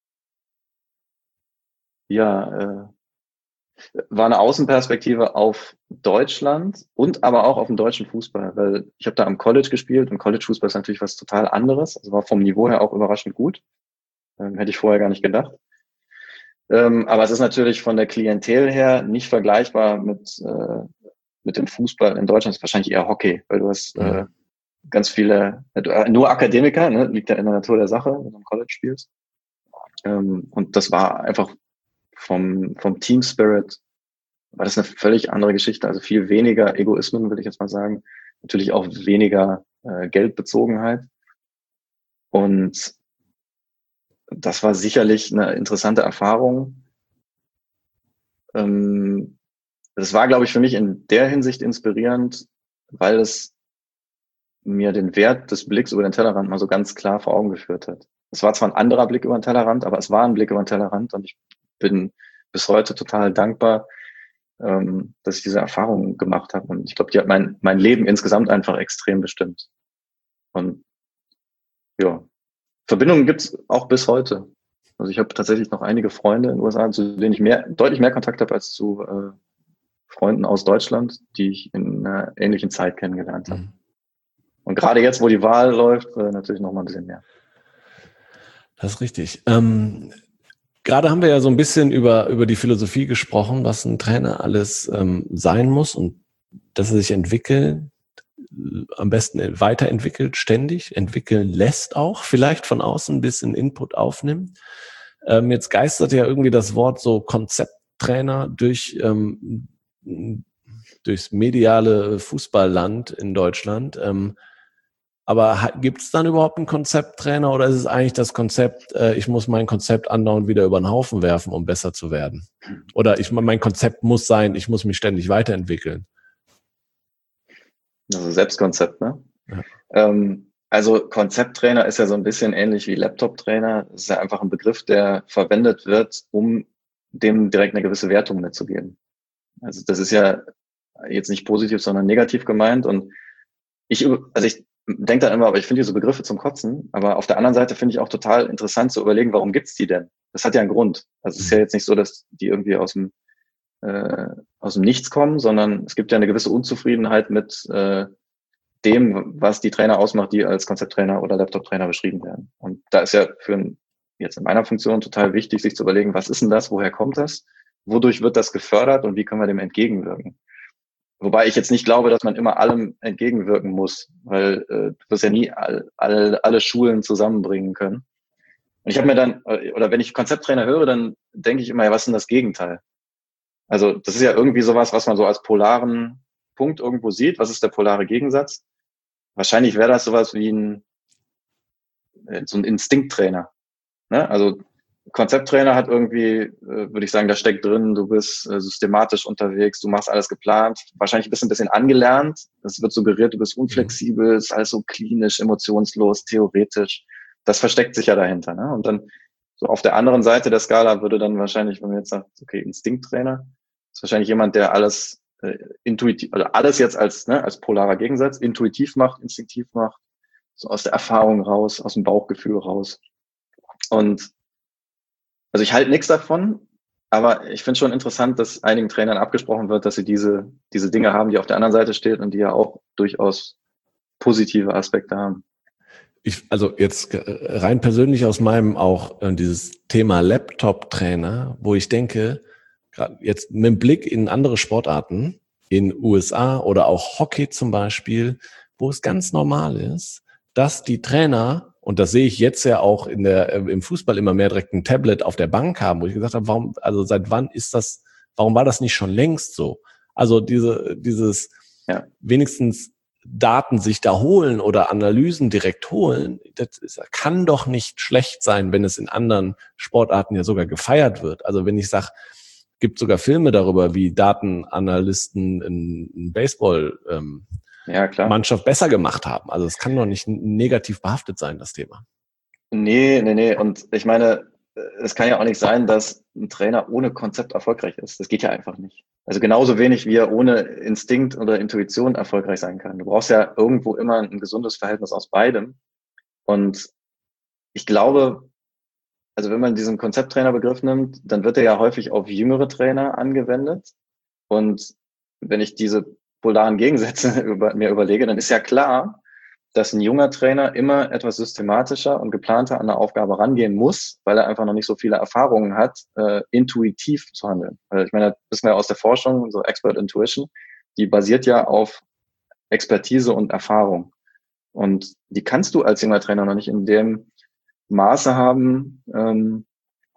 ja, äh, war eine Außenperspektive auf Deutschland und aber auch auf den deutschen Fußball, weil ich habe da am College gespielt und College-Fußball ist natürlich was total anderes. Also war vom Niveau her auch überraschend gut. Ähm, hätte ich vorher gar nicht gedacht. Ähm, aber es ist natürlich von der Klientel her nicht vergleichbar mit, äh, mit dem Fußball in Deutschland. Es ist wahrscheinlich eher Hockey, weil du hast äh, ganz viele, äh, nur Akademiker, ne, liegt ja in der Natur der Sache, wenn du im College spielst. Ähm, und das war einfach vom, vom Team Spirit, war das eine völlig andere Geschichte. Also viel weniger Egoismen, würde ich jetzt mal sagen. Natürlich auch weniger äh, Geldbezogenheit. Und das war sicherlich eine interessante Erfahrung. Ähm, das war, glaube ich, für mich in der Hinsicht inspirierend, weil es mir den Wert des Blicks über den Tellerrand mal so ganz klar vor Augen geführt hat. Es war zwar ein anderer Blick über den Tellerrand, aber es war ein Blick über den Tellerrand und ich bin bis heute total dankbar, ähm, dass ich diese Erfahrung gemacht habe. Und ich glaube, die hat mein, mein Leben insgesamt einfach extrem bestimmt. Und ja, Verbindungen gibt's auch bis heute. Also ich habe tatsächlich noch einige Freunde in den U S A, zu denen ich mehr, deutlich mehr Kontakt habe als zu äh, Freunden aus Deutschland, die ich in einer ähnlichen Zeit kennengelernt habe. Mhm. Und gerade jetzt, wo die Wahl läuft, äh, natürlich noch mal ein bisschen mehr. Das ist richtig. Ähm, gerade haben wir ja so ein bisschen über über die Philosophie gesprochen, was ein Trainer alles ähm, sein muss und dass er sich entwickeln, am besten weiterentwickelt, ständig entwickeln lässt auch, vielleicht von außen ein bisschen Input aufnimmt. Ähm, jetzt geistert ja irgendwie das Wort so Konzepttrainer durch ähm, durchs mediale Fußballland in Deutschland. Ähm, aber gibt es dann überhaupt einen Konzepttrainer oder ist es eigentlich das Konzept, äh, ich muss mein Konzept andauernd wieder über den Haufen werfen, um besser zu werden? Oder ich mein Konzept muss sein, ich muss mich ständig weiterentwickeln. Also Selbstkonzept, ne? Ja. Ähm, also Konzepttrainer ist ja so ein bisschen ähnlich wie Laptop-Trainer. Es ist ja einfach ein Begriff, der verwendet wird, um dem direkt eine gewisse Wertung mitzugeben. Also das ist ja jetzt nicht positiv, sondern negativ gemeint. Und ich, also ich denke dann immer, aber ich finde diese Begriffe zum Kotzen. Aber auf der anderen Seite finde ich auch total interessant zu überlegen, warum gibt's die denn? Das hat ja einen Grund. Also es ist ja jetzt nicht so, dass die irgendwie aus dem äh, aus dem Nichts kommen, sondern es gibt ja eine gewisse Unzufriedenheit mit äh, dem, was die Trainer ausmacht, die als Konzepttrainer oder Laptop-Trainer beschrieben werden. Und da ist ja für ein, jetzt in meiner Funktion total wichtig, sich zu überlegen, was ist denn das, woher kommt das, wodurch wird das gefördert und wie können wir dem entgegenwirken. Wobei ich jetzt nicht glaube, dass man immer allem entgegenwirken muss, weil äh, du wirst ja nie all, all, alle Schulen zusammenbringen können. Und ich habe mir dann, oder wenn ich Konzepttrainer höre, dann denke ich immer, ja, was ist denn das Gegenteil? Also das ist ja irgendwie sowas, was man so als polaren Punkt irgendwo sieht. Was ist der polare Gegensatz? wahrscheinlich wäre das sowas wie ein, so ein Instinkttrainer. Ne? Also Konzepttrainer hat irgendwie, äh, würde ich sagen, da steckt drin, du bist äh, systematisch unterwegs, du machst alles geplant, wahrscheinlich bist du ein bisschen angelernt, es wird suggeriert, du bist unflexibel, mhm. ist alles so klinisch, emotionslos, theoretisch. Das versteckt sich ja dahinter. Ne? Und dann so auf der anderen Seite der Skala würde dann wahrscheinlich, wenn man jetzt sagt, okay, Instinkttrainer, ist wahrscheinlich jemand, der alles äh, intuitiv, also alles jetzt als, ne, als polarer Gegensatz, intuitiv macht, instinktiv macht, so aus der Erfahrung raus, aus dem Bauchgefühl raus. Und also ich halte nichts davon, aber ich finde schon interessant, dass einigen Trainern abgesprochen wird, dass sie diese, diese Dinge haben, die auf der anderen Seite stehen und die ja auch durchaus positive Aspekte haben. Ich, also jetzt rein persönlich aus meinem auch äh, dieses Thema Laptop-Trainer, wo ich denke, gerade jetzt mit dem Blick in andere Sportarten, in U S A oder auch Hockey zum Beispiel, wo es ganz normal ist, dass die Trainer, und das sehe ich jetzt ja auch in der, im Fußball immer mehr, direkt ein Tablet auf der Bank haben, wo ich gesagt habe, warum, also seit wann ist das, warum war das nicht schon längst so? Also diese, dieses, ja, wenigstens Daten sich da holen oder Analysen direkt holen, das ist, kann doch nicht schlecht sein, wenn es in anderen Sportarten ja sogar gefeiert wird. Also wenn ich sage, gibt sogar Filme darüber, wie Datenanalysten in, in Baseball, ähm, ja, klar, Mannschaft besser gemacht haben. Also es kann doch nicht negativ behaftet sein, das Thema. Nee, nee, nee. Und ich meine, es kann ja auch nicht sein, dass ein Trainer ohne Konzept erfolgreich ist. Das geht ja einfach nicht. Also genauso wenig, wie er ohne Instinkt oder Intuition erfolgreich sein kann. Du brauchst ja irgendwo immer ein gesundes Verhältnis aus beidem. Und ich glaube, also wenn man diesen Konzepttrainerbegriff nimmt, dann wird er ja häufig auf jüngere Trainer angewendet. Und wenn ich diese polaren Gegensätze über, mir überlege, dann ist ja klar, dass ein junger Trainer immer etwas systematischer und geplanter an eine Aufgabe rangehen muss, weil er einfach noch nicht so viele Erfahrungen hat, äh, intuitiv zu handeln. Weil ich meine, das wissen wir aus der Forschung, so Expert Intuition, die basiert ja auf Expertise und Erfahrung. Und die kannst du als junger Trainer noch nicht in dem Maße haben, ähm,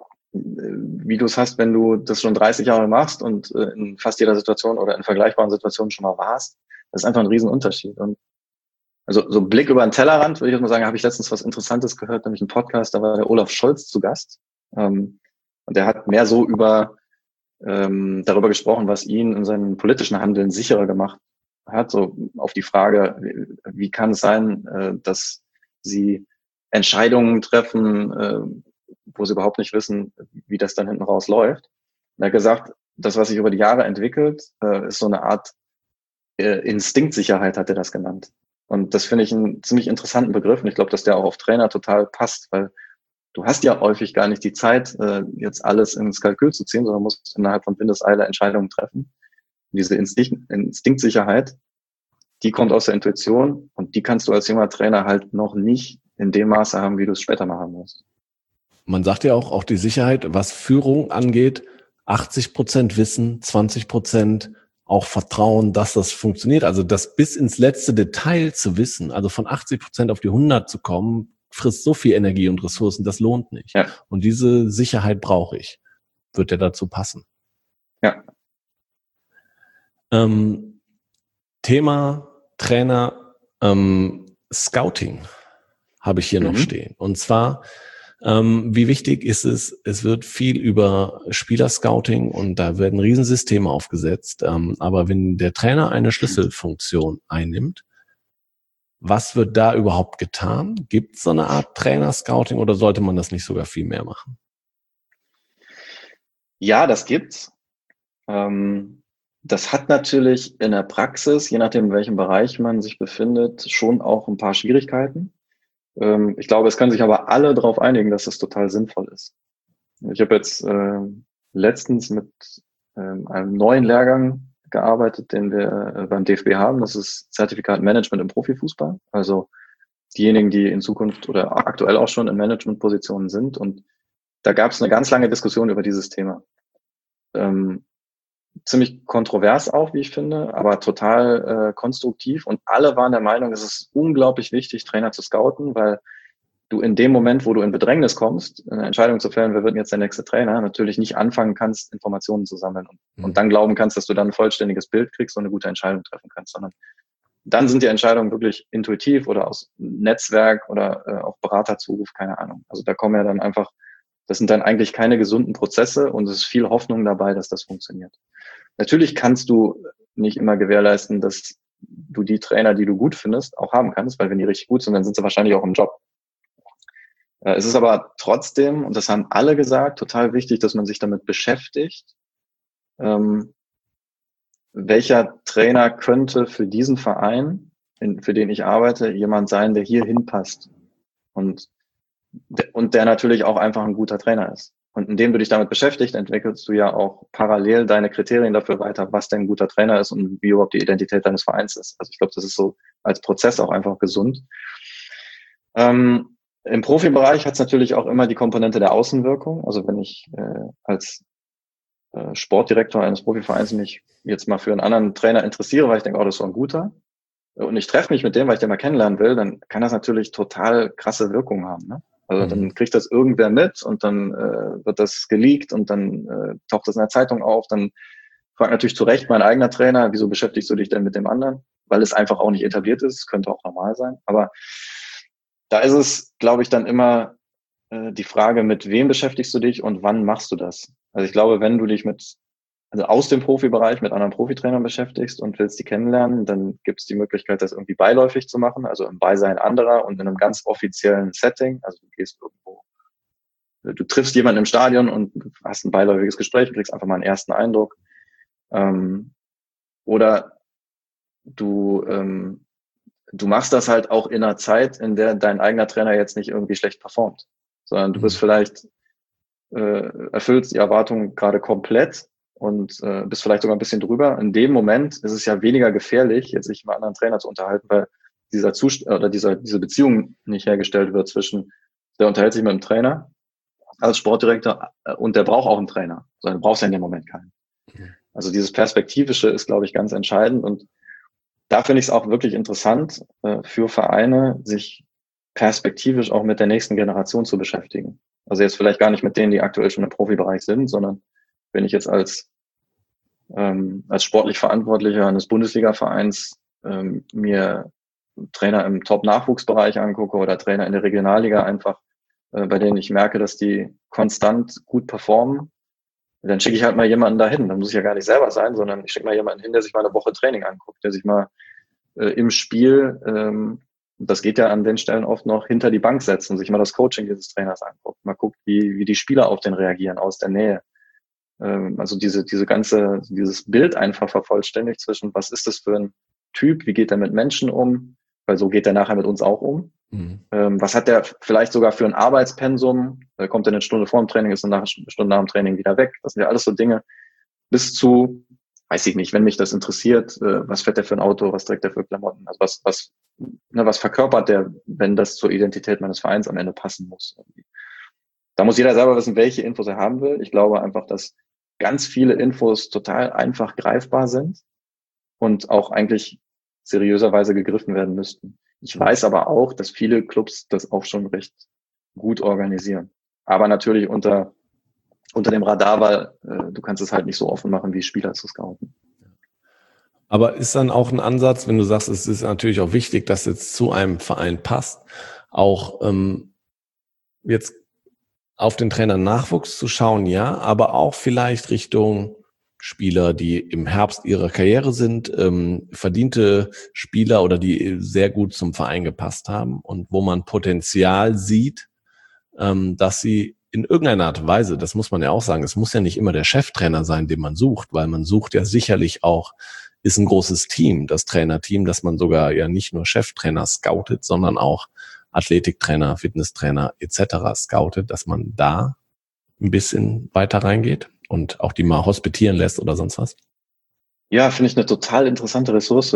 wie du es hast, wenn du das schon dreißig Jahre machst und äh, in fast jeder Situation oder in vergleichbaren Situationen schon mal warst. Das ist einfach ein Riesenunterschied. Und also so Blick über den Tellerrand, würde ich jetzt mal sagen, habe ich letztens was Interessantes gehört, nämlich einen Podcast, da war der Olaf Scholz zu Gast. Ähm, und der hat mehr so über ähm, darüber gesprochen, was ihn in seinem politischen Handeln sicherer gemacht hat. So auf die Frage, wie, wie kann es sein, äh, dass sie Entscheidungen treffen, äh, wo sie überhaupt nicht wissen, wie das dann hinten raus läuft. Und er hat gesagt, das, was sich über die Jahre entwickelt, äh, ist so eine Art äh, Instinktsicherheit, hat er das genannt. Und das finde ich einen ziemlich interessanten Begriff. Und ich glaube, dass der auch auf Trainer total passt, weil du hast ja häufig gar nicht die Zeit, äh, jetzt alles ins Kalkül zu ziehen, sondern musst innerhalb von Windeseile Entscheidungen treffen. Und diese Instinkt, Instinktsicherheit, die kommt aus der Intuition und die kannst du als junger Trainer halt noch nicht in dem Maße haben, wie du es später mal haben musst. Man sagt ja auch, auch die Sicherheit, was Führung angeht, achtzig Prozent Wissen, zwanzig Prozent auch Vertrauen, dass das funktioniert. Also das bis ins letzte Detail zu wissen, also von achtzig Prozent auf die hundert zu kommen, frisst so viel Energie und Ressourcen, das lohnt nicht. Ja. Und diese Sicherheit brauche ich. Wird ja dazu passen. Ja. Ähm, Thema Trainer ähm, Scouting habe ich hier mhm. noch stehen. Und zwar, ähm, wie wichtig ist es, es wird viel über Spielerscouting und da werden Riesensysteme aufgesetzt. Ähm, aber wenn der Trainer eine Schlüsselfunktion einnimmt, was wird da überhaupt getan? Gibt es so eine Art Trainer-Scouting oder sollte man das nicht sogar viel mehr machen? Ja, das gibt's. Ähm, das hat natürlich in der Praxis, je nachdem in welchem Bereich man sich befindet, schon auch ein paar Schwierigkeiten. Ähm, ich glaube, es können sich aber alle darauf einigen, dass das total sinnvoll ist. Ich habe jetzt äh, letztens mit ähm, einem neuen Lehrgang gearbeitet, den wir äh, beim D F B haben. Das ist Zertifikat Management im Profifußball. Also diejenigen, die in Zukunft oder aktuell auch schon in Managementpositionen sind. Und da gab es eine ganz lange Diskussion über dieses Thema. Ähm, ziemlich kontrovers auch, wie ich finde, aber total äh, konstruktiv. Und alle waren der Meinung, es ist unglaublich wichtig, Trainer zu scouten, weil du in dem Moment, wo du in Bedrängnis kommst, eine Entscheidung zu fällen, wer wird jetzt der nächste Trainer, natürlich nicht anfangen kannst, Informationen zu sammeln und, mhm. und dann glauben kannst, dass du dann ein vollständiges Bild kriegst und eine gute Entscheidung treffen kannst, sondern dann sind die Entscheidungen wirklich intuitiv oder aus Netzwerk oder äh, auf Beraterzuruf, keine Ahnung. Also da kommen ja dann einfach, das sind dann eigentlich keine gesunden Prozesse und es ist viel Hoffnung dabei, dass das funktioniert. Natürlich kannst du nicht immer gewährleisten, dass du die Trainer, die du gut findest, auch haben kannst, weil wenn die richtig gut sind, dann sind sie wahrscheinlich auch im Job. Äh, es ist aber trotzdem, und das haben alle gesagt, total wichtig, dass man sich damit beschäftigt, ähm, welcher Trainer könnte für diesen Verein, in, für den ich arbeite, jemand sein, der hier hinpasst und, und der natürlich auch einfach ein guter Trainer ist. Und indem du dich damit beschäftigst, entwickelst du ja auch parallel deine Kriterien dafür weiter, was denn ein guter Trainer ist und wie überhaupt die Identität deines Vereins ist. Also ich glaube, das ist so als Prozess auch einfach gesund. Ähm, im Profibereich hat es natürlich auch immer die Komponente der Außenwirkung. Also wenn ich äh, als äh, Sportdirektor eines Profivereins mich jetzt mal für einen anderen Trainer interessiere, weil ich denke, oh, das ist so ein guter, und ich treffe mich mit dem, weil ich den mal kennenlernen will, dann kann das natürlich total krasse Wirkungen haben, ne? Also mhm. dann kriegt das irgendwer mit und dann äh, wird das geleakt und dann äh, taucht das in der Zeitung auf. Dann fragt natürlich zu Recht mein eigener Trainer, wieso beschäftigst du dich denn mit dem anderen? Weil es einfach auch nicht etabliert ist, könnte auch normal sein. Aber da ist es, glaube ich, dann immer äh, die Frage, mit wem beschäftigst du dich und wann machst du das? Also ich glaube, wenn du dich mit also aus dem Profibereich mit anderen Profitrainern beschäftigst und willst die kennenlernen, dann gibt es die Möglichkeit, das irgendwie beiläufig zu machen, also im Beisein anderer und in einem ganz offiziellen Setting. Also du gehst irgendwo, du triffst jemanden im Stadion und hast ein beiläufiges Gespräch und kriegst einfach mal einen ersten Eindruck. Ähm, oder du, ähm, du machst das halt auch in einer Zeit, in der dein eigener Trainer jetzt nicht irgendwie schlecht performt, sondern du bist vielleicht, äh, erfüllst die Erwartungen gerade komplett und äh, bist vielleicht sogar ein bisschen drüber. In dem Moment ist es ja weniger gefährlich, jetzt sich mit einem anderen Trainer zu unterhalten, weil dieser Zustand oder dieser diese Beziehung nicht hergestellt wird zwischen, der unterhält sich mit dem Trainer als Sportdirektor und der braucht auch einen Trainer, sondern du brauchst ja in dem Moment keinen. Also dieses Perspektivische ist, glaube ich, ganz entscheidend und da finde ich es auch wirklich interessant äh, für Vereine, sich perspektivisch auch mit der nächsten Generation zu beschäftigen. Also jetzt vielleicht gar nicht mit denen, die aktuell schon im Profibereich sind, sondern wenn ich jetzt als ähm, als sportlich Verantwortlicher eines Bundesliga-Vereins ähm, mir Trainer im Top-Nachwuchsbereich angucke oder Trainer in der Regionalliga einfach, äh, bei denen ich merke, dass die konstant gut performen, dann schicke ich halt mal jemanden dahin. Dann muss ich ja gar nicht selber sein, sondern ich schicke mal jemanden hin, der sich mal eine Woche Training anguckt, der sich mal äh, im Spiel, ähm, das geht ja an den Stellen oft noch, hinter die Bank setzt und sich mal das Coaching dieses Trainers anguckt. Mal guckt, wie, wie die Spieler auf den reagieren aus der Nähe. Also diese, diese ganze, dieses Bild einfach vervollständigt zwischen, was ist das für ein Typ, wie geht er mit Menschen um, weil so geht er nachher mit uns auch um. Mhm. Was hat der vielleicht sogar für ein Arbeitspensum, kommt er eine Stunde vor dem Training, ist dann nach, eine Stunde nach dem Training wieder weg. Das sind ja alles so Dinge bis zu, weiß ich nicht, wenn mich das interessiert, was fährt der für ein Auto, was trägt der für Klamotten, also was, was, ne, was verkörpert der, wenn das zur Identität meines Vereins am Ende passen muss. Da muss jeder selber wissen, welche Infos er haben will. Ich glaube einfach, dass ganz viele Infos total einfach greifbar sind und auch eigentlich seriöserweise gegriffen werden müssten. Ich weiß aber auch, dass viele Clubs das auch schon recht gut organisieren. Aber natürlich unter unter dem Radar, weil äh, du kannst es halt nicht so offen machen, wie Spieler zu scouten. Aber ist dann auch ein Ansatz, wenn du sagst, es ist natürlich auch wichtig, dass es zu einem Verein passt, auch ähm, jetzt auf den Trainer Nachwuchs zu schauen, ja, aber auch vielleicht Richtung Spieler, die im Herbst ihrer Karriere sind, ähm, verdiente Spieler oder die sehr gut zum Verein gepasst haben und wo man Potenzial sieht, ähm, dass sie in irgendeiner Art und Weise, das muss man ja auch sagen, es muss ja nicht immer der Cheftrainer sein, den man sucht, weil man sucht ja sicherlich auch, ist ein großes Team, das Trainerteam, dass man sogar ja nicht nur Cheftrainer scoutet, sondern auch Athletiktrainer, Fitnesstrainer et cetera scoutet, dass man da ein bisschen weiter reingeht und auch die mal hospitieren lässt oder sonst was? Ja, finde ich eine total interessante Ressource.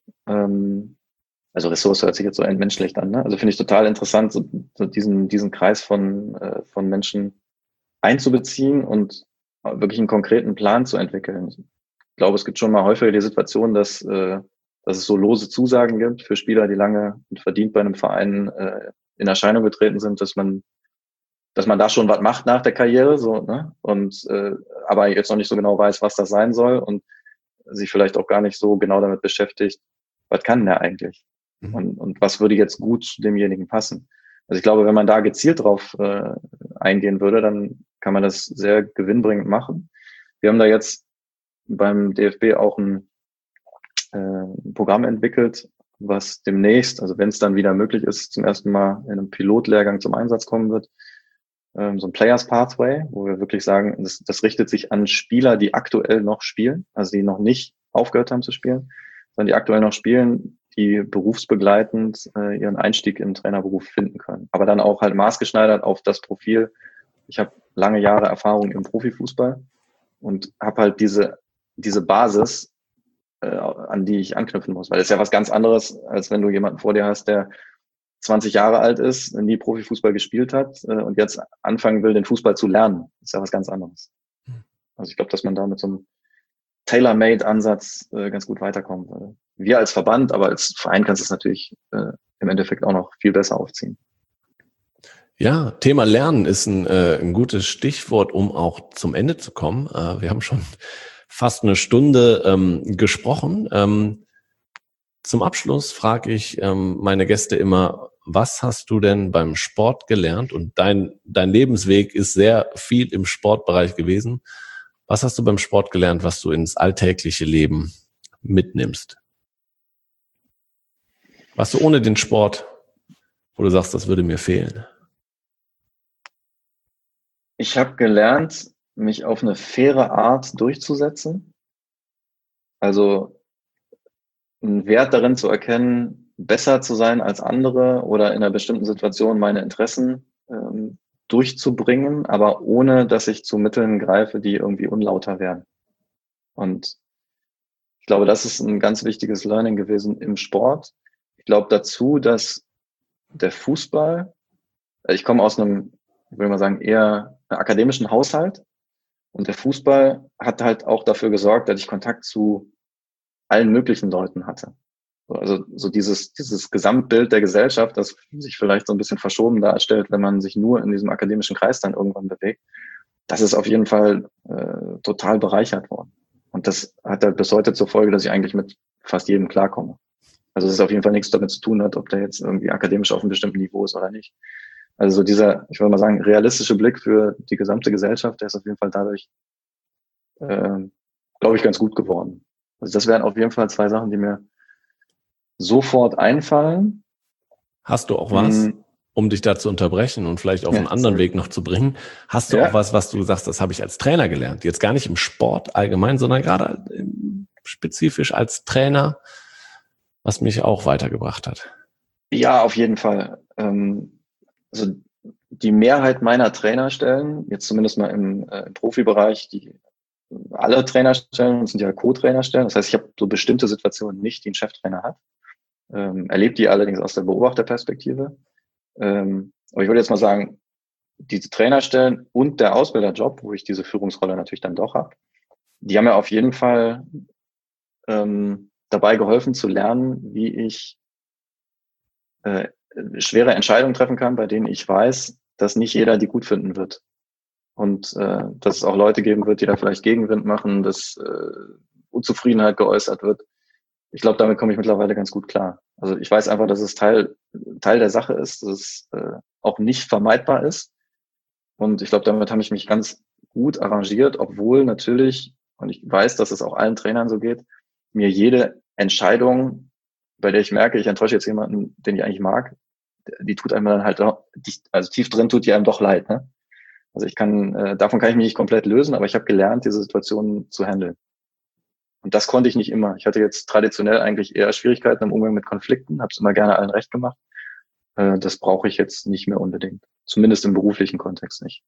Ähm, also Ressource hört sich jetzt so entmenschlicht an, ne? Also finde ich total interessant, so, so diesen diesen Kreis von äh, von Menschen einzubeziehen und wirklich einen konkreten Plan zu entwickeln. Ich glaube, es gibt schon mal häufiger die Situation, dass äh, dass es so lose Zusagen gibt für Spieler, die lange und verdient bei einem Verein äh, in Erscheinung getreten sind, dass man, dass man da schon was macht nach der Karriere, so, ne? Und äh, aber jetzt noch nicht so genau weiß, was das sein soll und sich vielleicht auch gar nicht so genau damit beschäftigt, was kann der eigentlich? Mhm. Und, und was würde jetzt gut zu demjenigen passen? Also ich glaube, wenn man da gezielt drauf äh, eingehen würde, dann kann man das sehr gewinnbringend machen. Wir haben da jetzt beim D F B auch ein, äh, ein Programm entwickelt, was demnächst, also wenn es dann wieder möglich ist, zum ersten Mal in einem Pilotlehrgang zum Einsatz kommen wird, ähm, so ein Players Pathway, wo wir wirklich sagen, das, das richtet sich an Spieler, die aktuell noch spielen, also die noch nicht aufgehört haben zu spielen, sondern die aktuell noch spielen, die berufsbegleitend äh, ihren Einstieg im Trainerberuf finden können. Aber dann auch halt maßgeschneidert auf das Profil. Ich habe lange Jahre Erfahrung im Profifußball und habe halt diese diese Basis, äh, an die ich anknüpfen muss. Weil das ist ja was ganz anderes, als wenn du jemanden vor dir hast, der zwanzig Jahre alt ist, nie Profifußball gespielt hat äh, und jetzt anfangen will, den Fußball zu lernen. Das ist ja was ganz anderes. Also ich glaube, dass man da mit so einem Tailor-Made-Ansatz äh, ganz gut weiterkommen würde. Wir als Verband, aber als Verein kannst du es natürlich äh, im Endeffekt auch noch viel besser aufziehen. Ja, Thema Lernen ist ein, äh, ein gutes Stichwort, um auch zum Ende zu kommen. Äh, wir haben schon fast eine Stunde ähm, gesprochen. Ähm, zum Abschluss frage ich ähm, meine Gäste immer, was hast du denn beim Sport gelernt? Und dein, dein Lebensweg ist sehr viel im Sportbereich gewesen. Was hast du beim Sport gelernt, was du ins alltägliche Leben mitnimmst? Was du ohne den Sport, wo du sagst, das würde mir fehlen? Ich habe gelernt, mich auf eine faire Art durchzusetzen. Also einen Wert darin zu erkennen, besser zu sein als andere oder in einer bestimmten Situation meine Interessen ähm, durchzubringen, aber ohne, dass ich zu Mitteln greife, die irgendwie unlauter werden. Und ich glaube, das ist ein ganz wichtiges Learning gewesen im Sport. Ich glaube dazu, dass der Fußball, ich komme aus einem, ich will mal sagen, eher akademischen Haushalt, und der Fußball hat halt auch dafür gesorgt, dass ich Kontakt zu allen möglichen Leuten hatte. Also so dieses dieses Gesamtbild der Gesellschaft, das sich vielleicht so ein bisschen verschoben darstellt, wenn man sich nur in diesem akademischen Kreis dann irgendwann bewegt, das ist auf jeden Fall äh, total bereichert worden. Und das hat halt bis heute zur Folge, dass ich eigentlich mit fast jedem klarkomme. Also es ist auf jeden Fall nichts damit zu tun hat, ob der jetzt irgendwie akademisch auf einem bestimmten Niveau ist oder nicht. Also so dieser, ich würde mal sagen, realistische Blick für die gesamte Gesellschaft, der ist auf jeden Fall dadurch, äh, glaube ich, ganz gut geworden. Also das wären auf jeden Fall zwei Sachen, die mir sofort einfallen. Hast du auch was, Hm. um dich da zu unterbrechen und vielleicht auf Ja, einen anderen sorry. Weg noch zu bringen? Hast du Ja. auch was, was du sagst, das habe ich als Trainer gelernt? Jetzt gar nicht im Sport allgemein, sondern gerade spezifisch als Trainer, was mich auch weitergebracht hat. Ja, auf jeden Fall. Ähm, also die Mehrheit meiner Trainerstellen, jetzt zumindest mal im, äh, im Profibereich, die alle Trainerstellen sind ja Co-Trainerstellen. Das heißt, ich habe so bestimmte Situationen nicht, die ein Cheftrainer hat. Ähm, erlebt die allerdings aus der Beobachterperspektive. Ähm, aber ich würde jetzt mal sagen, diese Trainerstellen und der Ausbilderjob, wo ich diese Führungsrolle natürlich dann doch habe, die haben mir auf jeden Fall ähm, dabei geholfen zu lernen, wie ich äh, schwere Entscheidungen treffen kann, bei denen ich weiß, dass nicht jeder die gut finden wird. Und äh, dass es auch Leute geben wird, die da vielleicht Gegenwind machen, dass äh, Unzufriedenheit geäußert wird. Ich glaube, damit komme ich mittlerweile ganz gut klar. Also ich weiß einfach, dass es Teil Teil der Sache ist, dass es äh, auch nicht vermeidbar ist. Und ich glaube, damit habe ich mich ganz gut arrangiert, obwohl natürlich, und ich weiß, dass es auch allen Trainern so geht, mir jede Entscheidung, bei der ich merke, ich enttäusche jetzt jemanden, den ich eigentlich mag, die tut einem dann halt, die, also tief drin tut die einem doch leid, ne? Also ich kann, äh, davon kann ich mich nicht komplett lösen, aber ich habe gelernt, diese Situationen zu handeln. Und das konnte ich nicht immer. Ich hatte jetzt traditionell eigentlich eher Schwierigkeiten im Umgang mit Konflikten, habe es immer gerne allen recht gemacht. Äh, das brauche ich jetzt nicht mehr unbedingt. Zumindest im beruflichen Kontext nicht.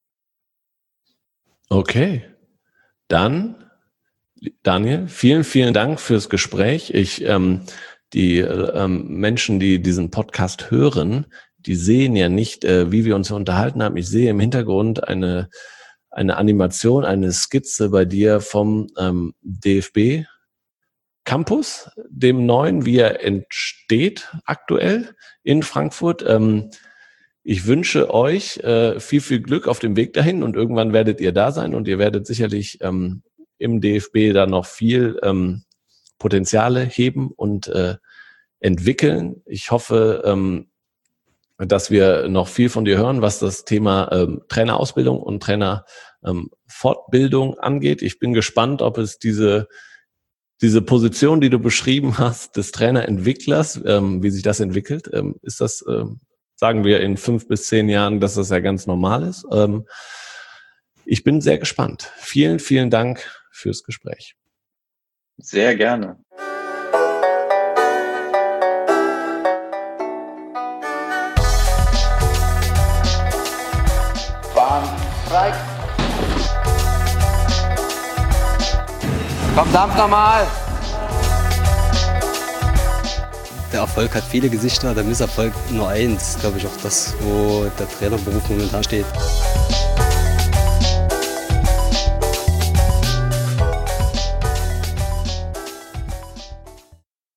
Okay, dann Daniel, vielen, vielen Dank fürs Gespräch. Ich, ähm, die ähm, Menschen, die diesen Podcast hören, die sehen ja nicht, äh, wie wir uns unterhalten haben. Ich sehe im Hintergrund eine eine Animation, eine Skizze bei dir vom ähm, D F B Campus, dem neuen, wie er entsteht aktuell in Frankfurt. Ähm, ich wünsche euch äh, viel, viel Glück auf dem Weg dahin und irgendwann werdet ihr da sein und ihr werdet sicherlich ähm, im D F B da noch viel ähm, Potenziale heben und äh, entwickeln. Ich hoffe, ähm, dass wir noch viel von dir hören, was das Thema ähm, Trainerausbildung und Trainerfortbildung ähm, angeht. Ich bin gespannt, ob es diese diese Position, die du beschrieben hast, des Trainerentwicklers, ähm, wie sich das entwickelt. Ähm, ist das, ähm, sagen wir, in fünf bis zehn Jahren, dass das ja ganz normal ist? Ähm, ich bin sehr gespannt. Vielen, vielen Dank fürs Gespräch. Sehr gerne. Frei. Verdammt nochmal! Der Erfolg hat viele Gesichter, der Misserfolg nur eins. Glaube ich auch das, wo der Trainerberuf momentan steht.